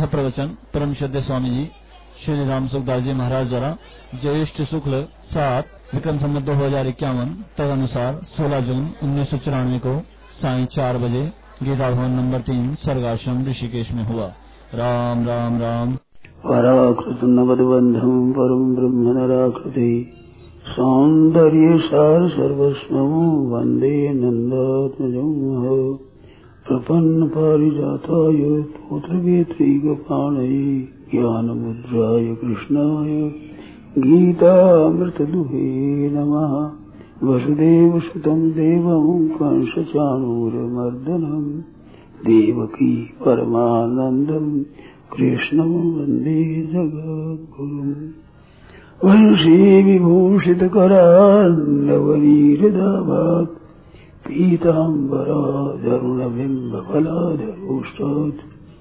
यह प्रवचन परम श्रद्धेय स्वामी जी श्री राम सुखदास जी महाराज द्वारा ज्येष्ठ शुक्ल 7 विक्रम संवत 2051 तदनुसार 16 जून 1994 को सायं 4 बजे गीता भवन नंबर 3 सर्गाश्रम ऋषिकेश में हुआ। राम राम राम। पराकृत नवद्बंधम परम ब्रह्म नराकृति सौंदर्य सार सर्वस्वं वंदे नंदात्मजं प्रपन्न पारिजाताय पुत्रवेत्रैकपाणये ज्ञानमुद्राय कृष्णाय गीतामृतदुहे नमः। वसुदेवसुतं देवं कंसचाणूरमर्दनं देवकी परमानन्दं कृष्णं वन्दे जगद्गुरुम्। वंशी विभूषितकरान्नवनीरदाभात् पीताम्बराधरुणबिम्बफलाधरोष्टात्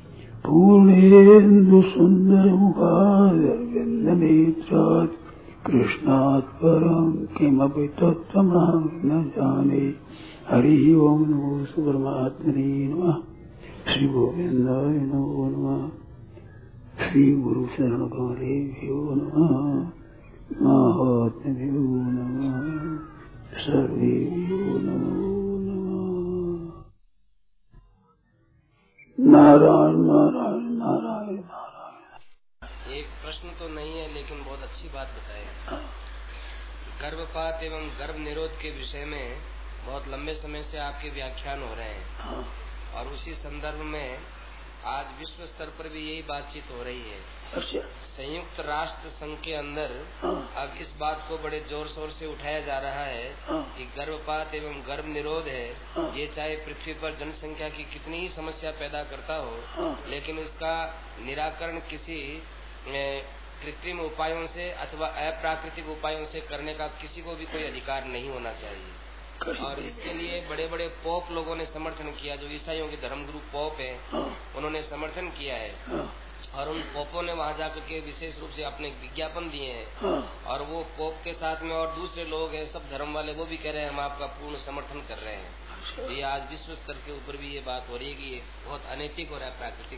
पूर्णेन्दुसुन्दरमुखादरविन्दनेत्रात् कृष्णात् परं किमपि तत्त्वमहं न जाने। हरिः ओं नमो परमात्मने नमः। श्री गोविन्दाय नमो नमः। श्री गुरु शरण कमलेभ्यो नमः। महात्म्यो नमः। सर्वेभ्यो नमो नमः। नारायण नारायण नारायण नारायण। एक प्रश्न तो नहीं है, लेकिन बहुत अच्छी बात बताई। गर्भपात एवं गर्भ निरोध के विषय में बहुत लंबे समय से आपके व्याख्यान हो रहे हैं और उसी संदर्भ में आज विश्व स्तर पर भी यही बातचीत हो रही है। संयुक्त राष्ट्र संघ के अंदर अब इस बात को बड़े जोर शोर से उठाया जा रहा है कि गर्भपात एवं गर्भ निरोध है, ये चाहे पृथ्वी पर जनसंख्या की कितनी ही समस्या पैदा करता हो, लेकिन इसका निराकरण किसी कृत्रिम उपायों से अथवा अप्राकृतिक उपायों से करने का किसी को भी कोई अधिकार नहीं होना चाहिए। और इसके लिए बड़े बड़े पोप लोगों ने समर्थन किया, जो ईसाइयों के धर्मगुरु पोप हैं, उन्होंने समर्थन किया है और उन पोपों ने वहाँ जाकर के विशेष रूप से अपने विज्ञापन दिए हैं और वो पोप के साथ में और दूसरे लोग हैं, सब धर्म वाले, वो भी कह रहे हैं हम आपका पूर्ण समर्थन कर रहे हैं। तो ये आज विश्व स्तर के ऊपर भी ये बात हो रही है कि ये बहुत अनैतिक और अप्राकृतिक।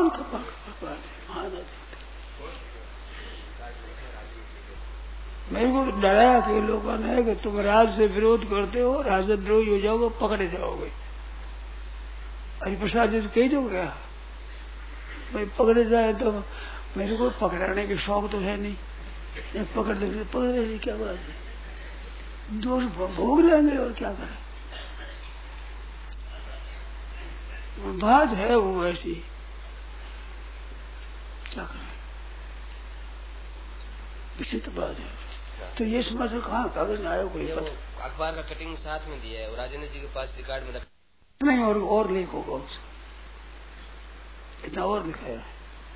मेरे को डराया कि लोगों ने कि तुम राज से विरोध करते हो, राजद्रोही हो जाओगे, पकड़े जाओगे। हरिप्रसाद जी कही दो क्या भाई पकड़े जाए तो मेरे को पकड़ाने के शौक तो है नहीं, पकड़ देंगे क्या बात है, दोष भोग लेंगे और क्या करें। बात है वो ऐसी, क्या करें, विचित्र बात है। तो ये समझ कहाँ कागज में आया कोई अखबार का कटिंग साथ में दिया है और राजेंद्र जी के पास रिकॉर्ड में नहीं, और लिख होगा उसका, इतना और लिखाया है।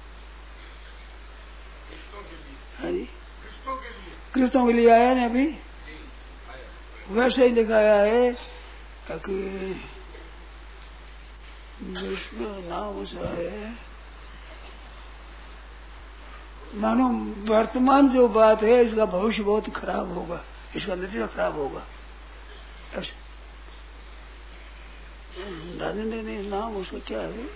कृष्णों के लिए आया ना अभी, वैसे ही लिखाया है कि विष्णु नाम सा है। मानो वर्तमान जो बात है इसका भविष्य बहुत खराब होगा, इसका नतीजा खराब होगा। राजेंद्र ने नाम उसका क्या है,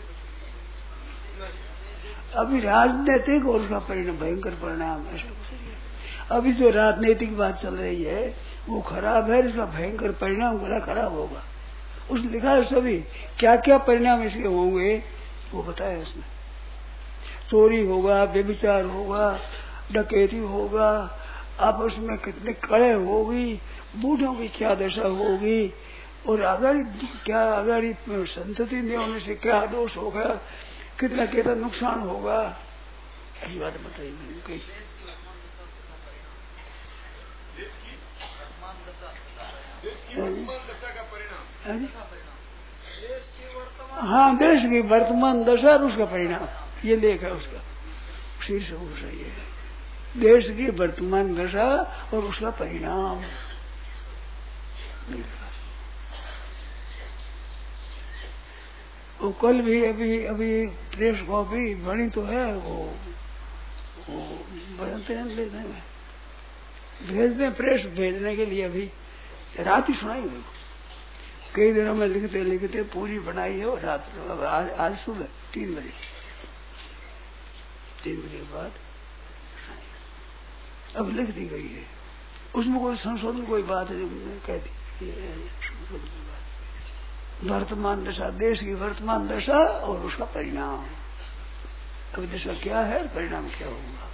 अभी राजनीतिक और उसका परिणाम भयंकर परिणाम है। अभी जो राजनीतिक बात चल रही है वो खराब है, इसका भयंकर परिणाम बड़ा खराब होगा। उसने लिखा है सभी क्या क्या परिणाम इसके होंगे वो बताया उसने। चोरी होगा, व्यभिचार होगा, डकैती होगा, आपस में कितने कड़े होगी, बूढ़ों की क्या दशा होगी और अगर संतति नहीं होने से क्या दोष होगा, कितना कितना नुकसान होगा, ऐसी बात बताई मैंने कही। हाँ, देश की वर्तमान दशा और उसका परिणाम, ये लेख है उसका शीर्षक सही है, देश की वर्तमान दशा और उसका परिणाम। वो कल भी अभी प्रेस कॉपी बनी तो है, वो बनते हैं लेते हैं, भेजते प्रेस भेजने के लिए। अभी रात ही सुनाई मेरे को, कई दिनों में लिखते पूरी बनाई है, और रात आज सुबह 3 बजे 3 महीने के बाद अब लिख दी गई है। उसमें कोई संशोधन कोई बात है जो मैंने कह दी। वर्तमान दशा, देश की वर्तमान दशा और उसका परिणाम। अभी दशा क्या है, परिणाम क्या होगा।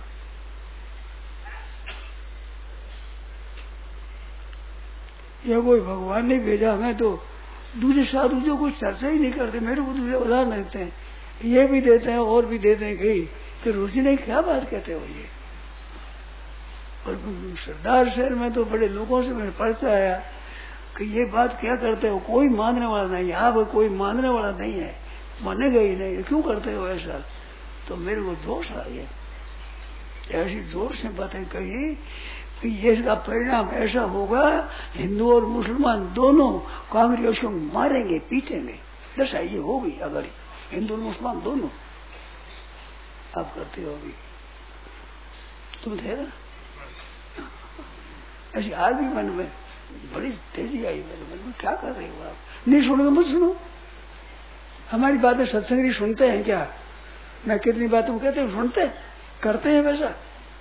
यह कोई भगवान ने भेजा हमें, तो दूसरे साधु जो कुछ चर्चा ही नहीं करते, मेरे को दूसरे उदाहरण देते हैं, ये भी देते हैं और भी देते हैं कहीं कि रुचि नहीं, क्या बात कहते हो ये। और सरदार शहर में तो बड़े लोगों से मैंने पढ़ता आया कि ये बात क्या करते हो, कोई मानने वाला नहीं, आप कोई मानने वाला नहीं है, मानेगा ही नहीं, क्यों करते हो ऐसा। तो मेरे को जोश आ गया, ऐसी जोर से बातें कही कि ये इसका परिणाम ऐसा होगा, हिंदू और मुसलमान दोनों कांग्रेस को मारेंगे पीटेंगे। दशा ये होगी अगर हिंदू और मुसलमान दोनों। आप करते हो अभी, तुम थे ना, ऐसी आ गई मन में, बड़ी तेजी आई मेरे मन में, क्या कर रहे हो आप। नहीं सुनोगे मत सुनो, हमारी बातें सत्संगी सुनते हैं क्या। मैं कितनी बातों कहते हैं, सुनते करते हैं वैसा।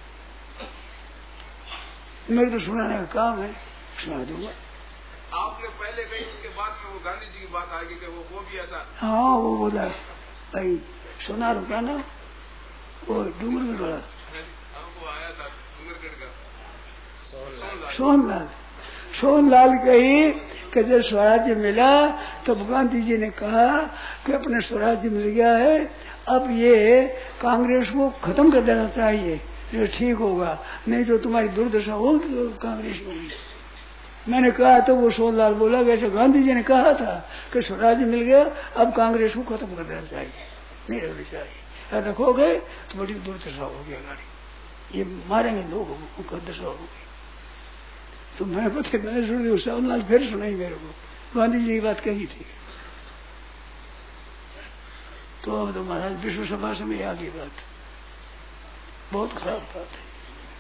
मेरे तो सुनाने का काम है, सुना दूंगा। आपने पहले कही, उसके बाद में वो गांधी जी की बात आ गई कि वो भी ऐसा। हाँ वो बोला भाई सुना रो क्या ना, वो डूंगरगढ़ वाला वो आया था डूंगरगढ़ का सोनलाल कही कि जब स्वराज्य मिला तब गांधी जी ने कहा कि अपने स्वराज्य मिल गया है, अब ये कांग्रेस को खत्म कर देना चाहिए, जो ठीक होगा, नहीं तो तुम्हारी दुर्दशा होगी कांग्रेस होगी। मैंने कहा तो वो सोनलाल बोला कि ऐसे गांधी जी ने कहा था कि स्वराज्य मिल गया, अब कांग्रेस को खत्म कर देना चाहिए, नहीं रहनी चाहिए, रखोगे तो बड़ी दुर्दशा होगी, अगर ये मारेंगे लोग, उनका दशा होगी। तो मैंने सुनी, सोनलाल फिर सुनाई मेरे को, गांधी जी की बात कही थी। तो अब तो महाराज विश्व सभा से में आ गई बात, बहुत खराब बात है।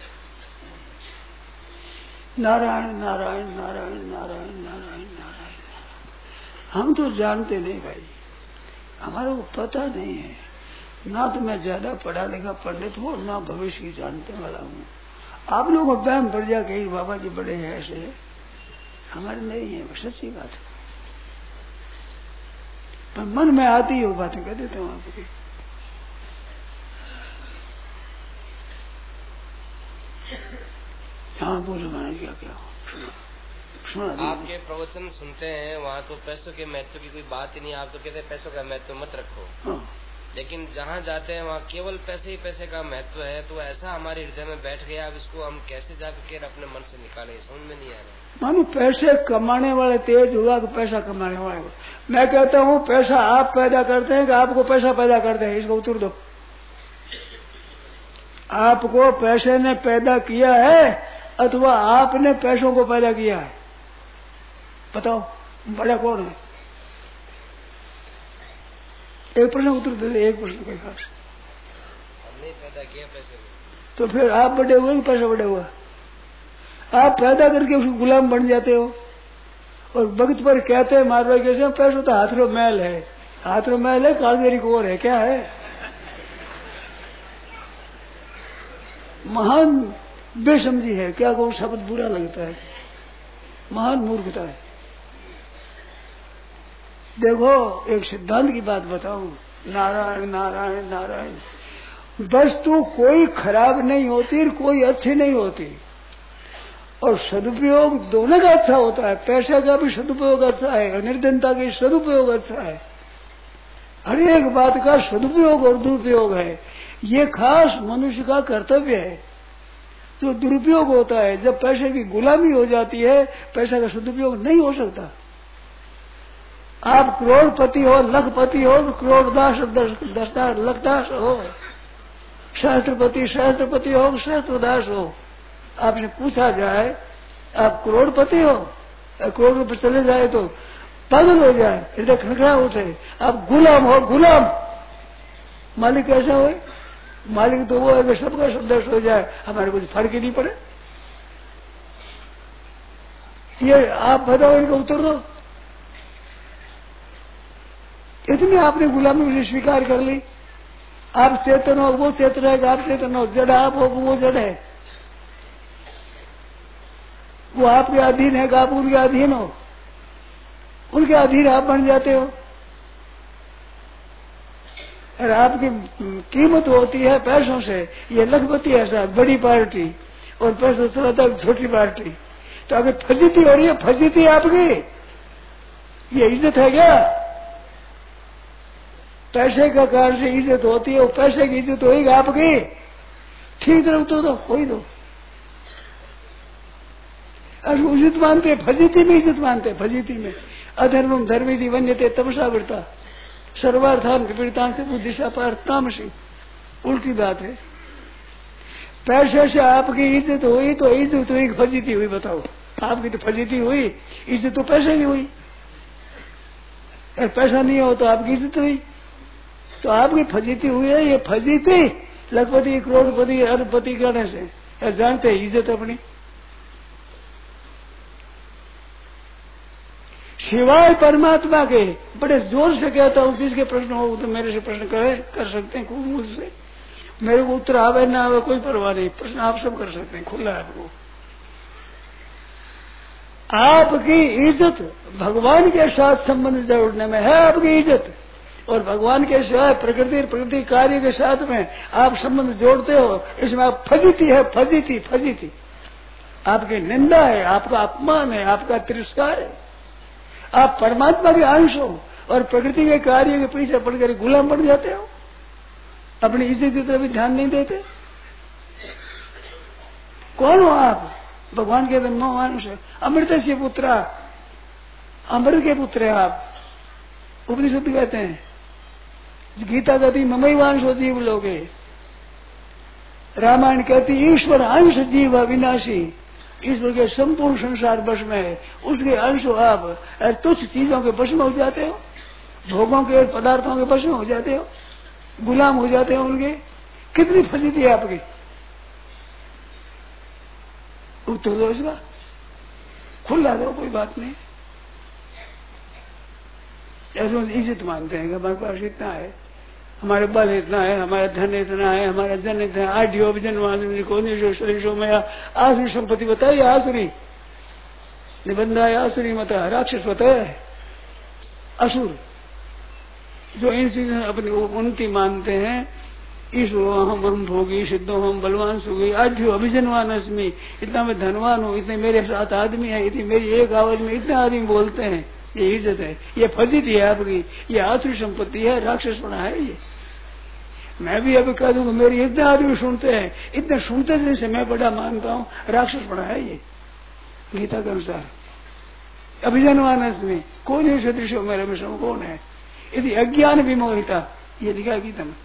नारायण नारायण नारायण नारायण नारायण नारायण। हम तो जानते नहीं भाई, हमारे को पता नहीं है, ना तो मैं ज्यादा पढ़ा लिखा पंडित हूँ, ना भविष्य की जानने वाला हूँ। आप लोगों को वहम पड़ जाए कहीं बाबा जी बड़े हैं ऐसे, हमारे नहीं है, सच्ची बात है। पर मन में आती हो बातें कह देते हूँ आपकी। हाँ बोलो मैंने क्या सुना। आपके प्रवचन सुनते हैं, वहाँ तो पैसों के महत्व की कोई बात ही नहीं, आप तो कहते हैं पैसों का महत्व मत रखो। हाँ। लेकिन जहाँ जाते हैं वहाँ केवल पैसे ही पैसे का महत्व है, तो ऐसा हमारे हृदय में बैठ गया, अब इसको हम कैसे जाकर अपने मन से निकालें, समझ में नहीं आ रहा। मानो पैसे कमाने वाले तेज हुआ कि पैसा कमाने वाले। मैं कहता हूँ पैसा आप पैदा करते हैं कि आपको पैसा पैदा करते हैं, इसका उत्तर दो। आपको पैसे ने पैदा किया है अथवा आपने पैसों को पैदा किया है, बताओ बड़ा कौन है। एक प्रश्न उत्तर दे दे, एक प्रश्न के खास। हमने पैदा किया पैसे को, तो फिर आप बड़े हुए कि पैसा बड़े हुआ। आप पैदा करके उसको गुलाम बन जाते हो और वक्त पर कहते हैं मारवाड़ी कैसे, पैसा तो हाथरों मैल है, हाथरों मैल है, कालगेरी कोर है, क्या है। महान बेसमझी है, क्या कहूँ, शब्द बुरा लगता है, महान मूर्खता है। देखो एक सिद्धांत की बात बताऊं, नारायण नारायण नारायण। वस्तु कोई खराब नहीं होती, कोई अच्छी नहीं होती, और सदुपयोग दोनों का अच्छा होता है। पैसे का भी सदुपयोग अच्छा है, निर्धनता का सदुपयोग अच्छा है, हर एक बात का सदुपयोग और दुरुपयोग है। ये खास मनुष्य का कर्तव्य है। जो दुरुपयोग होता है, जब पैसे की गुलामी हो जाती है, पैसा का सदुपयोग नहीं हो सकता। आप करोड़पति हो, लखपति हो, करोड़दास दसदास लखदास हो, सहस्त्रपति हो, सहस्त्रदास हो, आपसे पूछा जाए आप करोड़पति हो, करोड़ रुपये चले जाए तो पागल हो जाए, हृदय खड़खड़ा उठे। आप गुलाम हो, गुलाम। मालिक कैसा हो? मालिक तो वो है कि सबका शब्द हो जाए, हमारे कुछ फर्क ही नहीं पड़े। ये आप बताओ, इनका उत्तर दो। इतनी आपने गुलामी स्वीकार कर ली, आप चेतन हो वो चेतन है, आप चेतन हो, जड़ आप हो वो जड़ है। वो आपके अधीन है, आप उनके अधीन हो, उनके अधीन आप बन जाते हो। और आपकी कीमत होती है पैसों से। ये लखपति है साहब, बड़ी पार्टी, और पैसों थोड़ा तक छोटी पार्टी। तो अगर फजीती हो रही है, फजीती आपकी, ये इज्जत है क्या? पैसे का कारण से इज्जत होती है, और पैसे की इज्जत होगी आपकी। ठीक तरह तो कोई दो इज्जत मानते, फजीती में इज्जत मानते, फजीती में। अधर्मम धर्मी वन्यते तमसा वृता सर्वार्थान विपरीतान से बुद्धिशा पार तामसी। उल्टी बात है। पैसे से आपकी इज्जत हुई तो इज्जत हुई, फजीती हुई? बताओ, आपकी तो फजीती हुई, इज्जत तो पैसे की हुई। पैसा नहीं हो तो आपकी इज्जत हुई, तो आपकी फजीती हुई है। ये फजीती लखपति करोड़पति अरबपति करने से जानते इज्जत अपनी। सिवाय परमात्मा के, बड़े जोर से कहता हूँ, किसके प्रश्न हो तो मेरे से प्रश्न कर सकते हैं, खूब मुझसे। मेरे को उत्तर आवे ना आवे कोई परवाह नहीं, प्रश्न आप सब कर सकते हैं, खुला है आपको। आपकी इज्जत भगवान के साथ संबंध जोड़ने में है, आपकी इज्जत। और भगवान के साथ प्रकृति कार्य के साथ में आप संबंध जोड़ते हो, इसमें आप फजीती है, फजीती फजीती। आपकी निंदा है, आपका अपमान है, आपका तिरस्कार है। आप परमात्मा के अंश हो और प्रकृति के कार्य के पीछे पड़कर गुलाम बन जाते हो, अपनी इज्जत की तरफ ध्यान नहीं देते। कौन हो आप? भगवान के अंश, अमृत से पुत्रा, अमृत के पुत्र है आप। उपनिषद कहते हैं, गीता कहती ममैवांश जीव लोगे, रामायण कहती ईश्वर अंश जीव अविनाशी। ईश्वर के संपूर्ण संसार वश में है, उसके अंश हो आप। तुच्छ चीजों के वश में हो जाते हो, भोगों के पदार्थों के वश में हो जाते हो, गुलाम हो जाते हो उनके। कितनी फजीती है आपकी? उत्तर दो इसका, खुला दो, कोई बात नहीं। रोज इज्जत मानते हैं कि हमारे पास इतना है, हमारे बल इतना है, हमारा धन इतना है, हमारा जन इतना है। आढ़ जन को में आसुरी संपत्ति बताइए, आसुरी निबंधा है, आसुरी मत राक्षस बताया है, असुर जो इन चीजों अपनी उन्नति मानते हैं। ईश्वरो हम भोगी, सिद्धो हम बलवान सुगी, आढ़्यो अभिजनवान अस्मी। इतना मैं धनवान हूँ, इतने मेरे साथ आदमी है, इतनी मेरी एक आवाज में इतने आदमी बोलते हैं। ये इज्जत है, ये फजीती है आपकी, ये आसुरी संपत्ति है, राक्षसपना है ये। मैं भी अभी कह दूंगा मेरी इतने आदमी सुनते हैं, इतने सुनते जैसे मैं बड़ा मानता हूँ, राक्षसपना है ये गीता के अनुसार। अभिजनवान में कौन है सदृश मेरे में सब कौन है? यदि अज्ञान विमोहिता, ये लिखा गीता में।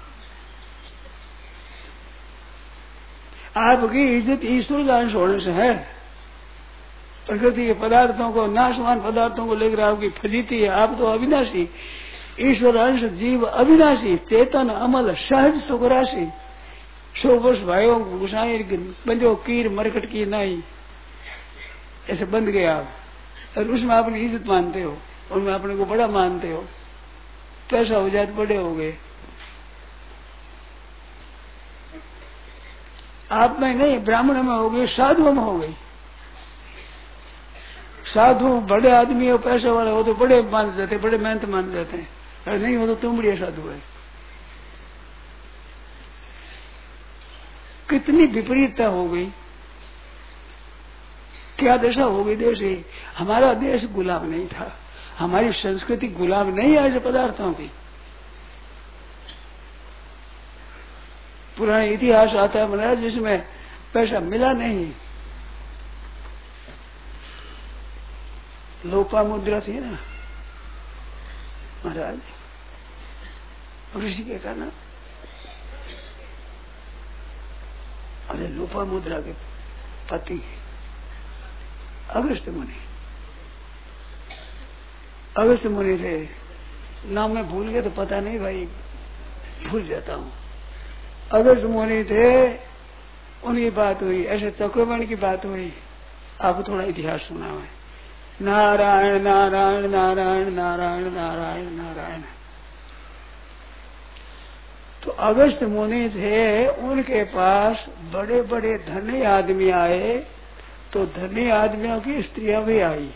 आपकी इज्जत ईश्वर का अंश होने से है। प्रकृति के पदार्थों को, नाशवान पदार्थों को लेकर आपकी फजीती है। आप तो अविनाशी, ईश्वर अंश जीव अविनाशी, चेतन अमल सहज सुखराशि। 100 वर्ष भाइयों गुसाई बंदो कीर मरकट की नहीं, ऐसे बंद गए आप। और उसमें अपनी इज्जत मानते हो, उनमें अपने को बड़ा मानते हो। पैसा हो जाए तो बड़े हो गए। आप में नहीं, ब्राह्मण में हो गई, साधुओं में हो गई। साधु बड़े आदमी हो, पैसे वाले हो तो बड़े मान जाते, बड़े मेहनत मान जाते हैं। अरे नहीं हो तो तुम बड़ी साधु है। कितनी विपरीतता हो गई, क्या दशा हो गई देश की। हमारा देश गुलाम नहीं था, हमारी संस्कृति गुलाम नहीं है ऐसे पदार्थों की। पुराना इतिहास आता है महाराज, जिसमें पैसा मिला नहीं। लोपा मुद्रा थी ना महाराज, ऋषि के का ना, अरे लोपा मुद्रा के पति अगस्त मुनि, अगस्त मुनि थे। नाम में भूल गया तो पता नहीं भाई, भूल जाता हूँ। अगस्त मुनि थे, उनकी बात हुई, ऐसे चक्रवर्ण की बात हुई। आपको थोड़ा इतिहास सुना है। नारायण नारायण नारायण नारायण नारायण नारायण। तो अगस्त मुनि थे, उनके पास बड़े बड़े धनी आदमी आए, तो धनी आदमियों की स्त्रियां भी आई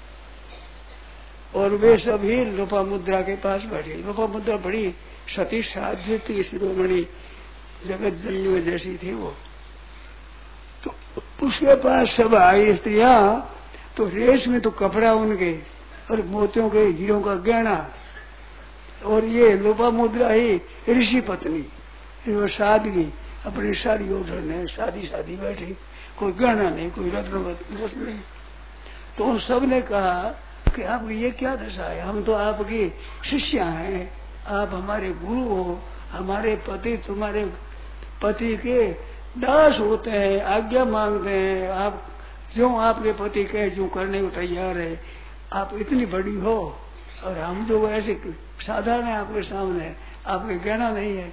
और वे सभी लोपामुद्रा के पास बैठे। लोपामुद्रा बड़ी सती साध्य थी, शिरोमणि जगत जननी जैसी थी वो। तो उसके पास सब आई स्त्रियां, तो रेश में तो कपड़ा उनके और मोतियों के हीरों का गहना, और ये लोपामुद्रा ही ऋषि पत्नी, वो सादगी अपनी साड़ी ओढ़ने शादी बैठी, कोई गहना नहीं, कोई रत्न नहीं। तो उन सब ने कहा कि आपकी ये क्या दशा है, हम तो आपकी शिष्या हैं, आप हमारे गुरु हो, हमारे पति तुम्हारे पति के दास होते हैं, आज्ञा मांगते हैं, आप जो आपके पति कहे जो करने को तैयार है, आप इतनी बड़ी हो और हम जो ऐसे साधारण है आपके सामने, आपके गहना नहीं है।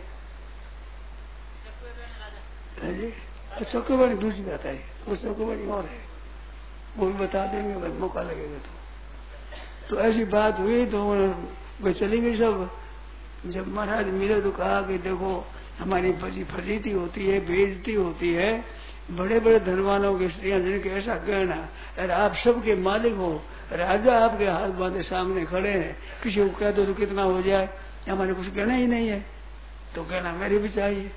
चक्रवर्ती दूसरी बात है, वो चक्रवर्ती और है, वो भी बता देंगे मौका लगेगा तो ऐसी बात हुई तो वे चली गई सब। जब महाराज मिले तो कहा कि देखो हमारी फजीती होती है, बेइज्जती होती है, बड़े बड़े धनवानों की स्त्रियां जिनके ऐसा गहना, अरे आप सबके मालिक हो, राजा आपके हाथ बांधे सामने खड़े हैं, किसी को कह दो तो कितना हो जाए, हमारे कुछ गहना ही नहीं है, तो गहना मेरे भी चाहिए।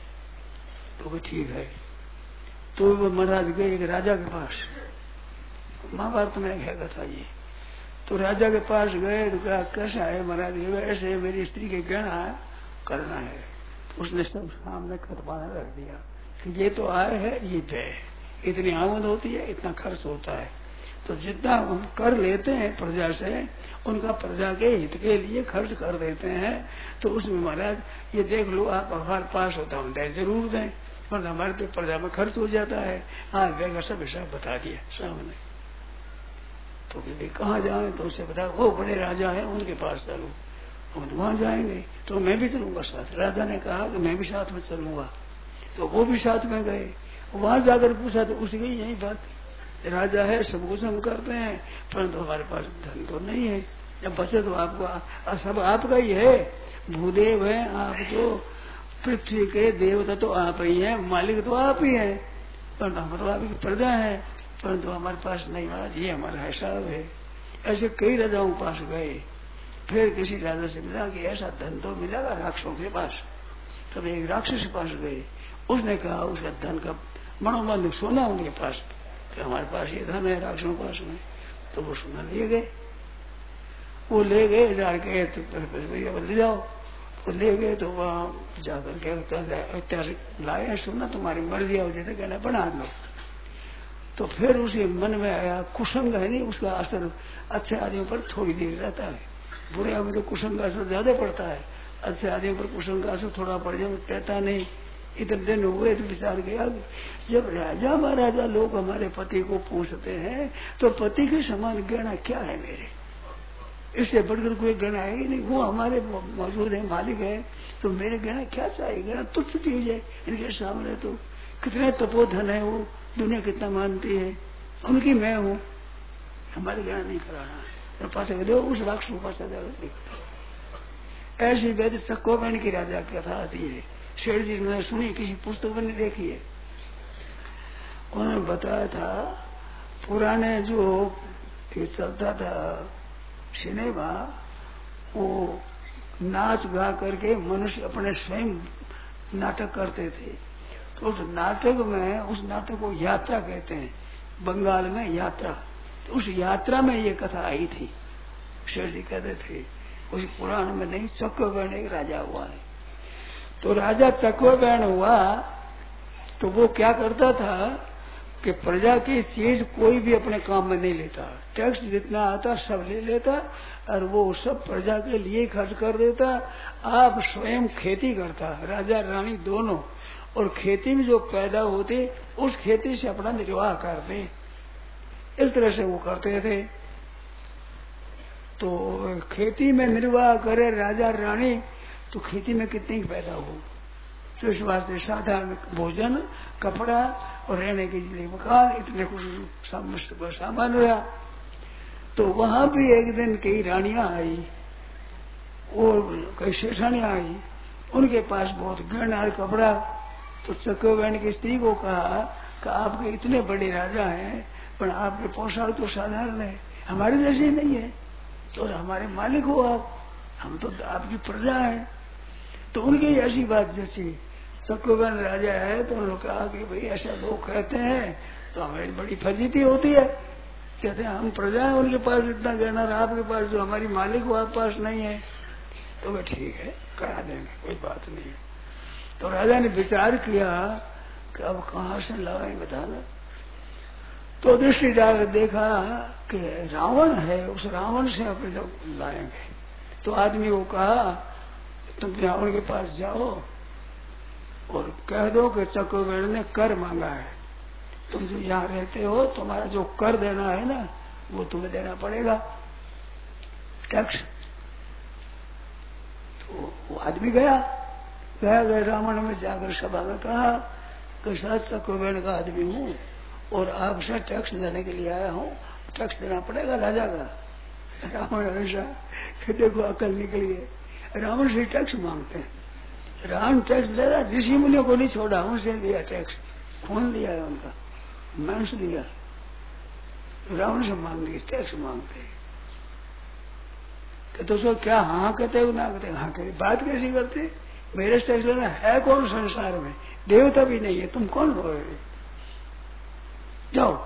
तो ठीक है। तो वो महाराज गए एक राजा के पास, महाभारत में है कथा ये। तो राजा के पास गए तो कहा कैसा है महाराज, ऐसे मेरी स्त्री के गहना करना है। तो उसने सब सामने खतवाना रख दिया कि ये तो आय है, ये पे इतनी आमद होती है, इतना खर्च होता है, तो जितना हम कर लेते हैं प्रजा से, उनका प्रजा के हित के लिए खर्च कर देते हैं। तो उसमें महाराज ये देख लो, आप अखबार पास होता हम दे जरूर दें, पर हमारे तो प्रजा में खर्च हो जाता है। हाँ देगा, सब हिसाब बता दिया सामने। तो कहाँ जाए, तो उससे बता वो बड़े राजा है उनके पास चलो, हम तो वहां जाएंगे। तो मैं भी चलूंगा साथ। राजा ने कहा कि मैं भी साथ में चलूंगा, तो वो भी साथ में गए। वहां जाकर पूछा तो उसकी यही बात, राजा है सब कुछ हम करते हैं, परंतु हमारे पास धन तो नहीं है, जब बचे तो आपको सब आपका ही है, भूदेव है आप, तो पृथ्वी के देवता तो आप ही है, मालिक तो आप ही है, परंतु हम तो आपकी प्रजा है, परंतु हमारे पास नहीं महाराज, ये हमारा हिसाब है। ऐसे कई राजाओं के पास गए, फिर किसी राजा से मिला कि ऐसा धन तो मिलेगा राक्षसों के पास। तब एक राक्षस के पास गए, उसने कहा उसका धन का मनोबंध सोना उनके पास, तो हमारे पास ये धन है राक्षसों के पास में। तो वो सोना ले गए, वो ले गए जाके तो ले जाओ, तो ले गए तो वहां जाकर के लाए सोना, तुम्हारी मर्जी हो जैसे कहना बना लो। तो फिर उसे मन में आया, कुसंग है नहीं, उसका असर अच्छे आदमियों पर थोड़ी देर रहता है, बुरे आदमी तो कुसंग का असर ज्यादा पड़ता है, अच्छे आदमियों पर कुसंग का असर थोड़ा पड़ जाए, कहता नहीं। इतने दिन हुए तो विचार गया, जब राजा महाराजा लोग हमारे पति को पूछते हैं तो पति के समान गहना क्या है मेरे, इससे बढ़कर कोई गहना है ही नहीं, वो हमारे मौजूद है, मालिक है, तो मेरे गहना क्या चाहिए, गहना तुच्छ चीज है इनके सामने। तो कितने तपोधन है वो, दुनिया कितना मानती है, उनकी मैं हूँ, हमारे गहना नहीं कराना है। पास दो उस राक्षस को पास ऐसी वैद्य चक्कोबैन की राजा कथा आती है, शेर जी ने सुनी, किसी पुस्तक में नहीं देखी है। उन्होंने बताया था पुराने जो चलता था सिनेमा, वो नाच गा करके मनुष्य अपने स्वयं नाटक करते थे। तो उस नाटक में, उस नाटक को यात्रा कहते हैं बंगाल में, यात्रा। तो उस यात्रा में ये कथा आई थी, शेर जी कहते थे, उस पुराण में नहीं। चक्रवर्ण एक राजा हुआ है, तो राजा चक्रवर्ण हुआ तो वो क्या करता था कि प्रजा की चीज कोई भी अपने काम में नहीं लेता, टैक्स जितना आता सब ले लेता और वो सब प्रजा के लिए खर्च कर देता। आप स्वयं खेती करता, राजा रानी दोनों, और खेती में जो पैदा होती उस खेती से अपना निर्वाह करते, इस तरह से वो करते थे। तो खेती में निर्वाह करे राजा रानी, तो खेती में कितनी पैदा हो, तो इस वास्ते साधारण भोजन, कपड़ा और रहने के लिए मकान, इतने कुछ सामान हुआ। तो वहां भी एक दिन कई रानियां आई और कई शेषानियां आई, उनके पास बहुत गहना और कपड़ा। तो चक्कर बहन की स्त्री को कहा कि आपके इतने बड़े राजा हैं पर आपके पोशाक तो साधारण है, हमारे जैसे नहीं है, तो हमारे मालिक हो आप, हम तो आपकी प्रजा है। तो उनकी ऐसी बात जैसी चक्कूबन राजा है तो उन्होंने कहा कि भाई ऐसा लोग कहते हैं तो हमारी बड़ी फजीती होती है। कहते हैं हम प्रजा है, उनके पास इतना गहना, आपके पास जो हमारी मालिक हो आप पास नहीं है। तो वे ठीक है करा देंगे, कोई बात नहीं है। तो राजा ने विचार किया कि अब कहाँ से लाए बताना। तो दृष्टि डाल देखा कि रावण है, उस रावण से अपने लोग लाएंगे। तो आदमी को कहा तुम रावण के पास जाओ और कह दो कि चक्रवर्ती ने कर मांगा है, तुम जो यहाँ रहते हो तुम्हारा जो कर देना है ना वो तुम्हें देना पड़ेगा, टैक्स। तो वो आदमी गया रावण में जाकर सभा में कहा कि साथ चक्रवर्ती का आदमी हूँ और आपसे टैक्स देने के लिए आया हूँ, टैक्स देना पड़ेगा राजा का। रावण हमेशा देखो अकल निकली है, रावण से टैक्स मांगते हैं। रावण टैक्स देगा, ऋषि मुनियों को नहीं छोड़ा, उनसे लिया टैक्स, खून लिया है उनका, मांस लिया, रावण से मांग लिया, टैक्स मांगते हैं। तो उसको क्या हाँ कहते हो ना कहते, हाँ कहते, बात कैसी करते, मेरे टैक्स लेना है कौन संसार में, देवता भी नहीं है, तुम कौन हो रहे, जाओ।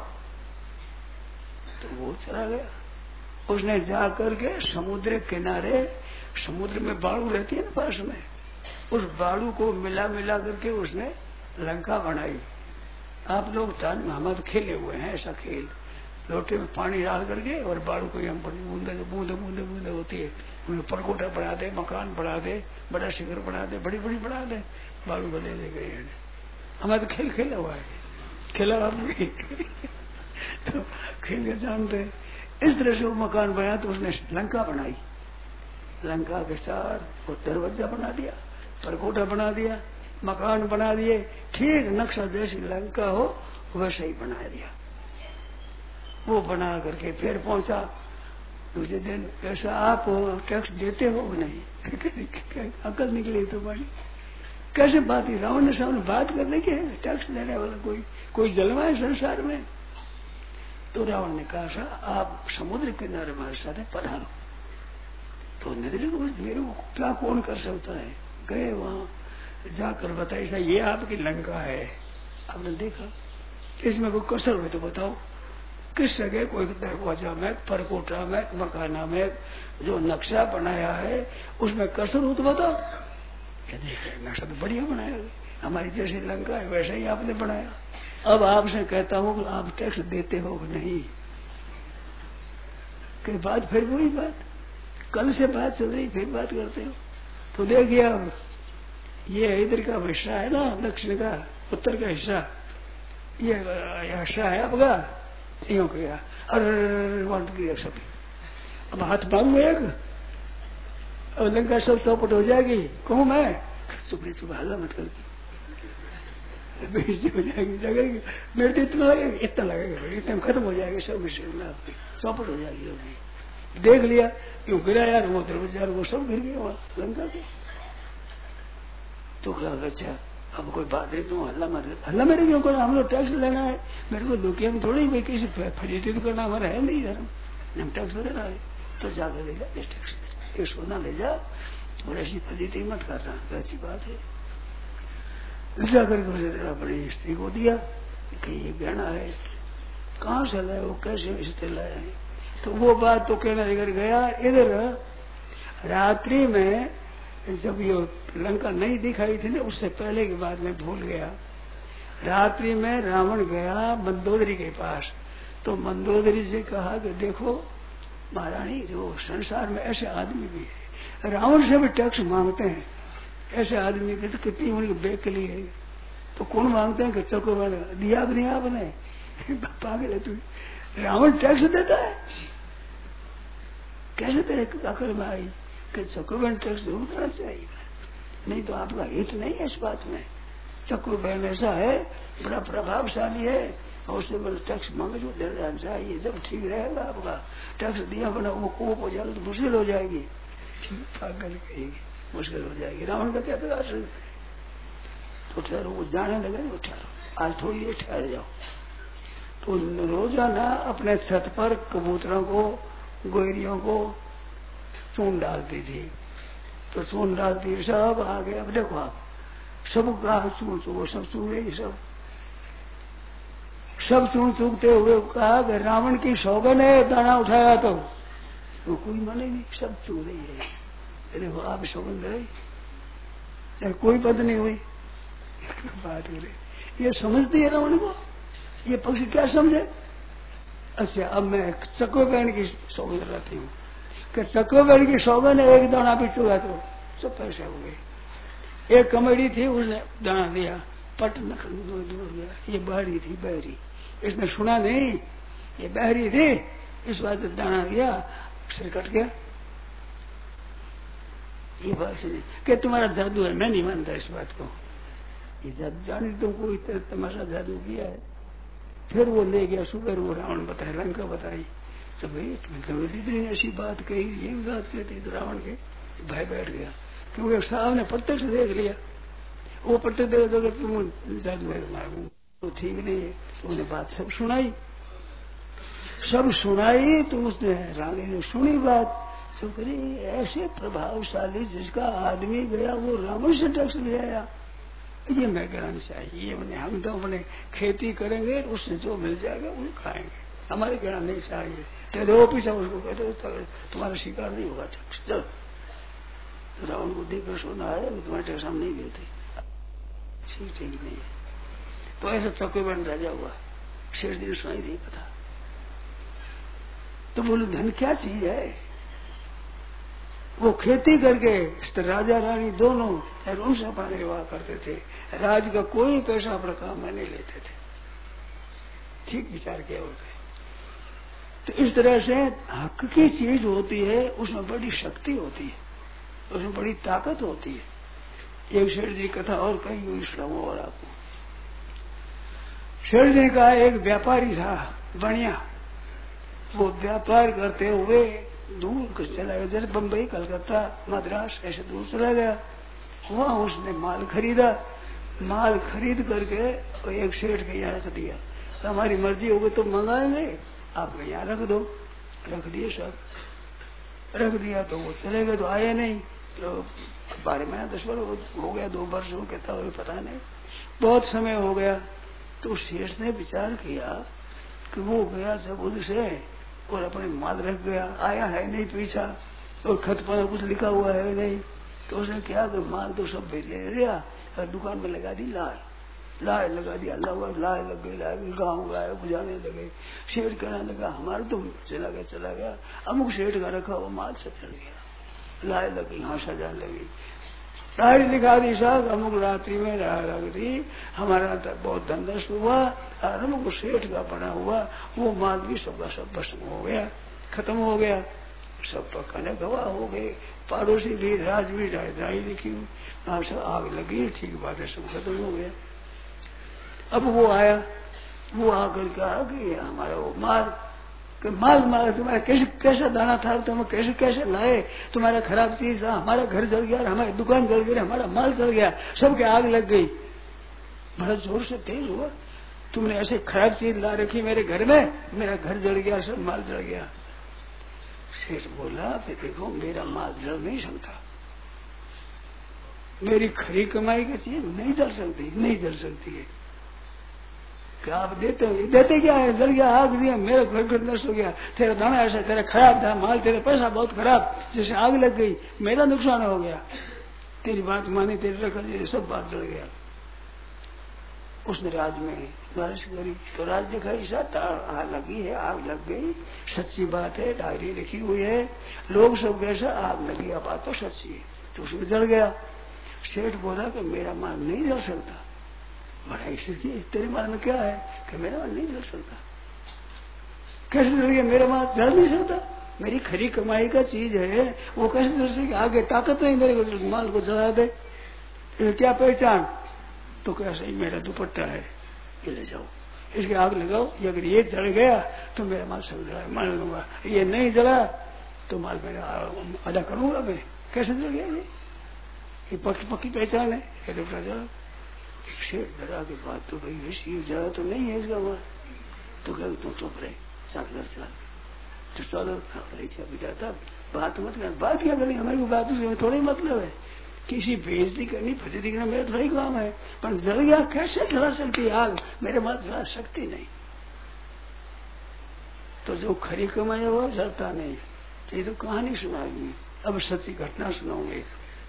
तो वो चला गया, उसने जा करके समुद्र किनारे, समुद्र में बालू रहती है ना पास में, उस बालू को मिला करके उसने लंका बनाई। आप लोग ताज महमद खेले हुए हैं ऐसा खेल, लोटे में पानी डाल करके और बालू को हम बूंदे बूंदे बूंदे बूंदे होती है, उन्हें परकोटा बना दे, मकान बना दे, बड़ा शिखर बना दे, बड़ी बड़ी बना दे, बालू बदले ले गए। हमारे तो खेल खेला हुआ है, खेला आप तो खेल के जानते। इस तरह से वो मकान बनाया तो उसने लंका बनाई, लंका के साथ वो दरवाजा बना दिया, परकोटा बना दिया, मकान बना दिए, ठीक नक्शा जैसी लंका हो वैसे ही बना दिया। वो बना करके फिर पहुंचा दूसरे दिन, ऐसा आप टैक्स देते हो नहीं, अकल निकली तुम्हारी, कैसे बात है, रावण ने सामने बात करने की है, टैक्स देने वाला कोई जलवा है संसार में। तो रावण ने कहा आप समुद्र किनारे हमारे साथ पधारो। तो निधि को मेरे को क्या कौन कर सकता है, गए वहां जाकर बताया ये आपकी लंका है, आपने देखा इसमें कोई कसर हुई तो बताओ, किस जगह कोई दरवाजा में, परकोटा में, मकाना में जो नक्शा बनाया है उसमें कसर हो तो बताओ। कहते नक्शा तो बढ़िया बनाया है, हमारी जैसी लंका है वैसे ही आपने बनाया। अब आपसे कहता हूँ कि आप टैक्स देते हो नहीं, कि बात फिर वही बात, कल से बात चल रही फिर बात करते हो। तो देखिए अब ये इधर का हिस्सा है ना, दक्षिण का, उत्तर का हिस्सा, ये हिस्सा है आपका, यूं किया और किया सब। अब हाथ मांगू एक, अब लंका सब चौपट हो जाएगी, कहूँ मैं सुबह सुबह हल्ला मत कर, बेइज्जती हो जाएगी, लगेगी मेरे तो इतना लगेगा, इतना लगेगा, इतना खत्म हो जाएगा सब विषय में, आपकी चौपट हो जाएगी। देख लिया क्यों गिरा यार, वो दरवाजा वो सब गिर गया वहां लंका के। तो कहा अच्छा अब कोई बात नहीं, तुम हल्ला मेरे क्यों करना, हम लोग टैक्स लेना है, मेरे को दुखिया में थोड़ी भाई किसी फजीती तो करना हमारा है नहीं धर्म, हम टैक्स देना है। तो जाकर ले जा टैक्स, ये सोना ले जा और ऐसी फजीती मत करना, ऐसी बात है। जाकर अपनी स्त्री को दिया कि ये गहना है, कहाँ से लाया, वो कैसे इससे लाया है। तो वो बात तो कहना इधर गया, इधर रात्रि में जब ये लंका नहीं दिखाई थी ना, उससे पहले की बात मैं भूल गया। रात्रि में रावण गया मंदोदरी के पास, तो मंदोदरी से कहा कि देखो महारानी, जो संसार में ऐसे आदमी भी है, रावण से भी टैक्स मांगते हैं, ऐसे आदमी की तो कितनी उनकी बेकली है। तो कौन मांगते हैं कि चकोवन दिया भी नहीं आपने, पागल है तू, रावण टैक्स देता है, कैसे तेरे अकल में आई कि चकोवन टैक्स जरूर देना चाहिए, नहीं तो आपका हित नहीं है इस बात में। चकोवन ऐसा है, बड़ा प्रभावशाली है और उससे बड़ा टैक्स मांगे जो देना चाहिए, जब ठीक रहेगा आपका। टैक्स दिया बना वो कोप हो जाएगा तो मुश्किल हो जाएगी, पागल कहेगी। मुश्किल हो जाएगी। रावण का क्या प्रकाश है? तो ठहरो, वो जाने लगे वो ठहरो, आज थोड़ी देर ठहर जाओ। तो रोजाना अपने छत पर कबूतरों को, गोयरियों को चून डालती थी। तो चून डालती, सब आ गए। अब देखो आप, सब कहा चून चूको, सब चून रही, सब चून चूकते हुए कहा कि रावण की सौगन है, दाना उठाया तो कोई माने नहीं, सब चून रही है। देखो आप सौगंध रही, चाहे कोई पद नहीं हुई। बात हो रही, ये समझती है रावण को, ये पक्षी क्या समझे? अच्छा, अब मैं चको बहन की सौगंध रहती हूँ कि चको बहन की सौगंध है, एक दाना भी चुगा तो सब पैसे हो गए। एक कमेडी थी, उसने दाना दिया, पट दूर गया। ये बहरी थी, बहरी, इसने सुना नहीं, ये बहरी थी, इस बात से दाना दिया, सिर कट गया। ये बात सुनी कि तुम्हारा जादू है, मैं नहीं मानता इस बात को। ये जादू जाने तुमको इतना तमाशा जादू किया है। फिर वो ले गया सुगर, वो रावण बताया, लंका बताई। तो भाई इतनी ऐसी बात कही, ये बात कहती, तो रावण के भय बैठ गया, क्योंकि साहब ने प्रत्यक्ष देख लिया। वो प्रत्यक्ष देख दो तुम जादू है तुम्हारा, तो ठीक नहीं है। तो उन्हें बात सब सुनाई, तो उसने रानी ने सुनी बात, तो करी ऐसे प्रभावशाली जिसका आदमी गया वो रावण से टैक्स ले आया। ये मैं कहना चाहिए, हम तो अपने खेती करेंगे, उससे जो मिल जाएगा वो खाएंगे, हमारे कहना नहीं चाहिए। तेरे पीछा उसको कहते तुम्हारा शिकार नहीं होगा, चल। तो रावण को देखकर सुना है कि तुम्हारे टैक्स हम नहीं देते, ठीक नहीं है। तो ऐसा चकोबन राजा हुआ, शेष दिन सुनाई थी कथा। तो बोलो धन क्या चीज है? वो खेती करके राजा रानी दोनों उनसे अपना निर्वाह करते थे। राज का कोई पैसा अपना काम में नहीं लेते थे। ठीक विचार किया होते। तो इस तरह से हक की चीज होती है, उसमें बड़ी शक्ति होती है, उसमें बड़ी ताकत होती है। एक शेर जी कथा और कही हुई सुनाऊं और आपको। शेर जी का एक व्यापारी था बढ़िया, वो व्यापार करते हुए दूर चला गया, जैसे बम्बई, कलकत्ता, मद्रास, ऐसे दूर चला गया। वहां उसने माल खरीदा, माल खरीद करके एक सेठ के यहाँ रख दिया। तो हमारी मर्जी होगी तो मंगाएंगे, आप यहाँ रख दो। रख दिए, सब रख दिया। तो वो चले गए, तो आए नहीं। तो 12 महीना 10 वर्ष हो गया, 2 वर्ष हो कहता हुए पता नहीं, बहुत समय हो गया। तो सेठ ने विचार किया कि वो गया जब उनसे और अपने माल रख गया, आया है नहीं पीछा, और खत पर कुछ लिखा हुआ है नहीं। तो उसने क्या कि माल तो सब बेच ले गया और दुकान में लगा दी लाए लगा दिया। लाए लग गई, गाँव गाय बुझाने लगे। सेठ कहने लगा हमारा तो चला गया, अमुक सेठ का रखा हुआ माल सब चल गया। लाए लगी, हाँ सजाने लगी, डायरी लिखा दी साहब, अमुक रात्रि में रख दी, हमारा बहुत धन नष्ट हुआ, और अमुक सेठ का बना हुआ वो माल भी सबका सब भस्म हो गया, खत्म हो गया। सब पकाने गवाह हो गए, पड़ोसी भी, राज भी, डायरी लिखी हुई, सब आग लगी, ठीक बात है, सब खत्म हो गया। अब वो आया, वो आकर कहा कि हमारा वो माल तुम्हारा कैसे दाना था, तुम कैसे लाए, तुम्हारा खराब चीज था, हमारा घर जल गया, हमारी दुकान जल गई, हमारा माल जल गया, सबके आग लग गई। बड़ा जोर से तेज हुआ, तुमने ऐसे खराब चीज ला रखी मेरे घर में, मेरा घर जल गया, सब माल जल गया। सेठ बोला कि देखो मेरा माल जल नहीं सकता, मेरी खरी कमाई की चीज नहीं जल सकती है। क्या आप देते क्या है? जल गया, आग दिया, मेरा घर नष्ट हो गया, तेरा दाना ऐसा, तेरा खराब था माल, तेरा पैसा बहुत खराब, जैसे आग लग गई, मेरा नुकसान हो गया। तेरी बात मानी, तेरी रखा, सब बात जल गया। उसने राज में बारिश करी, तो राज देखा ऐसा आग लगी है, आग लग गई, सच्ची बात है, डायरी लिखी हुई है, लोग सब कैसा आग लगी, अब बात तो सच्ची है। तो उसमें जल गया। सेठ बोला कि मेरा माल नहीं जल सकता। बड़ा की तेरे माल में क्या है कि मेरा माल नहीं जल सकता। कैसे जल गया? मेरा माल जल नहीं सकता, मेरी खरी कमाई का चीज है, वो कैसे जल सके? आगे ताकत नहीं मेरे को माल को जला दे। क्या पहचान? तो कैसे ही मेरा दुपट्टा है, ये ले जाओ, इसके आग लगाओ, अगर ये जल गया तो मेरा माल सब जला मान लूंगा, ये नहीं जला तो माल मेरा अदा करूंगा मैं। कैसे जल गया ये? ये पक्की पहचान है। डॉक्टर चलो शेर डरा के बात तो भाई ऐसी ज्यादा तो नहीं है इसका बात, तो कह तू चुप रहे, चल घर चल, तो चलो जाता बात मत कर। बात क्या करें, हमारी बात उसमें थोड़ी मतलब है, किसी बेइज्जती करनी फजीती करना मेरा थोड़ा ही काम है। पर जल गया कैसे जला सकती आग, मेरे पास जला सकती नहीं। तो जो खरी कमाए वो जलता नहीं। ये तो कहानी सुनाएगी, अब सच्ची घटना सुनाऊंगे।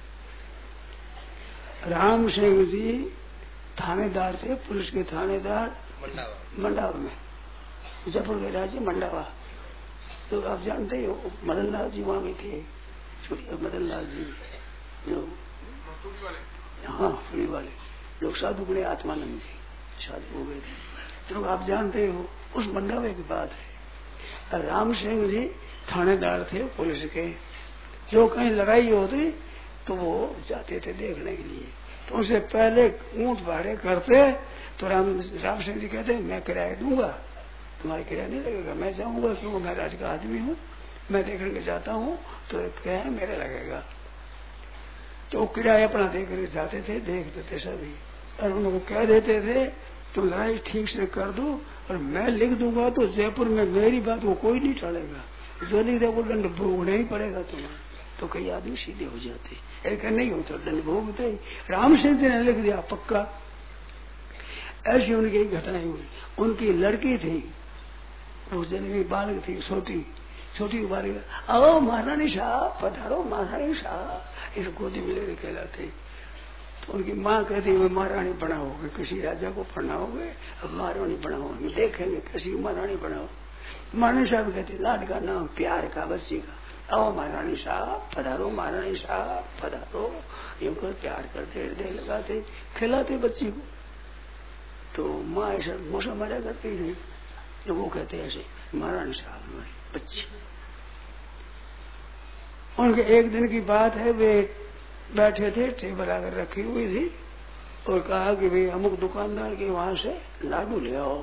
राम सिंह जी थानेदार थे, पुलिस के थानेदार मंडावा में, जयपुर के राज्य मंडावा। तो आप जानते ही हो मदन लाल जी वहां भी थे, मदन लाल जी जो हाँ फूली वाले लोग साधु बड़े आत्मानंद जी शादी हो गए थे, तो आप जानते हो उस मंडावे की बात है। राम सिंह जी थानेदार थे पुलिस के, जो कहीं लड़ाई होती तो वो जाते थे देखने के लिए। तो उनसे पहले ऊंट भाड़े करते तो राम सिंह जी कहते मैं किराया दूंगा, तुम्हारा किराया नहीं लगेगा, मैं जाऊंगा क्योंकि मैं राज का आदमी हूँ, मैं देखने के जाता हूँ तो किराया मेरा लगेगा। तो किराया अपना दे कर जाते थे, देख देते सभी, और उनको कह देते थे तुम लड़ाई ठीक से कर दो और मैं लिख दूंगा तो जयपुर में मेरी बात को कोई नहीं टालेगा, जो लिख दे वो दंड भोगना ही पड़ेगा तुम्हें। तो कई आदमी सीधे हो जाते, ऐसा नहीं होता, दंड भोगते ही। राम सिंह जी ने लिख दिया पक्का। ऐसी उनकी घटनाएं हुई। उनकी लड़की थी, उस जन्मी बालक थी, छोटी बालक, आओ महारानी साहब पधारो, महारानी साहब, इस गोदी में लेकर कहलाते। तो उनकी माँ कहती है महारानी बनाओगे, किसी राजा को बनाओगे, अब महारानी बनाओगे, देखेंगे किसी महारानी बनाओ। महारानी साहब कहती लाड का नाम प्यार का बच्ची का, आओ महारानी साहब पधारो, महारानी साहब पधारो, यूं कर प्यार करते हृदय लगाते खिलाते बच्ची को। तो माँ ऐसा मौसम मजा करती थी, तो वो कहते ऐसे महारानी साहब हमारी बच्ची। उनके एक दिन की बात है, वे बैठे थे, टेबल आकर रखी हुई थी और कहा कि भाई अमुक दुकानदार के वहां से लाडू ले आओ।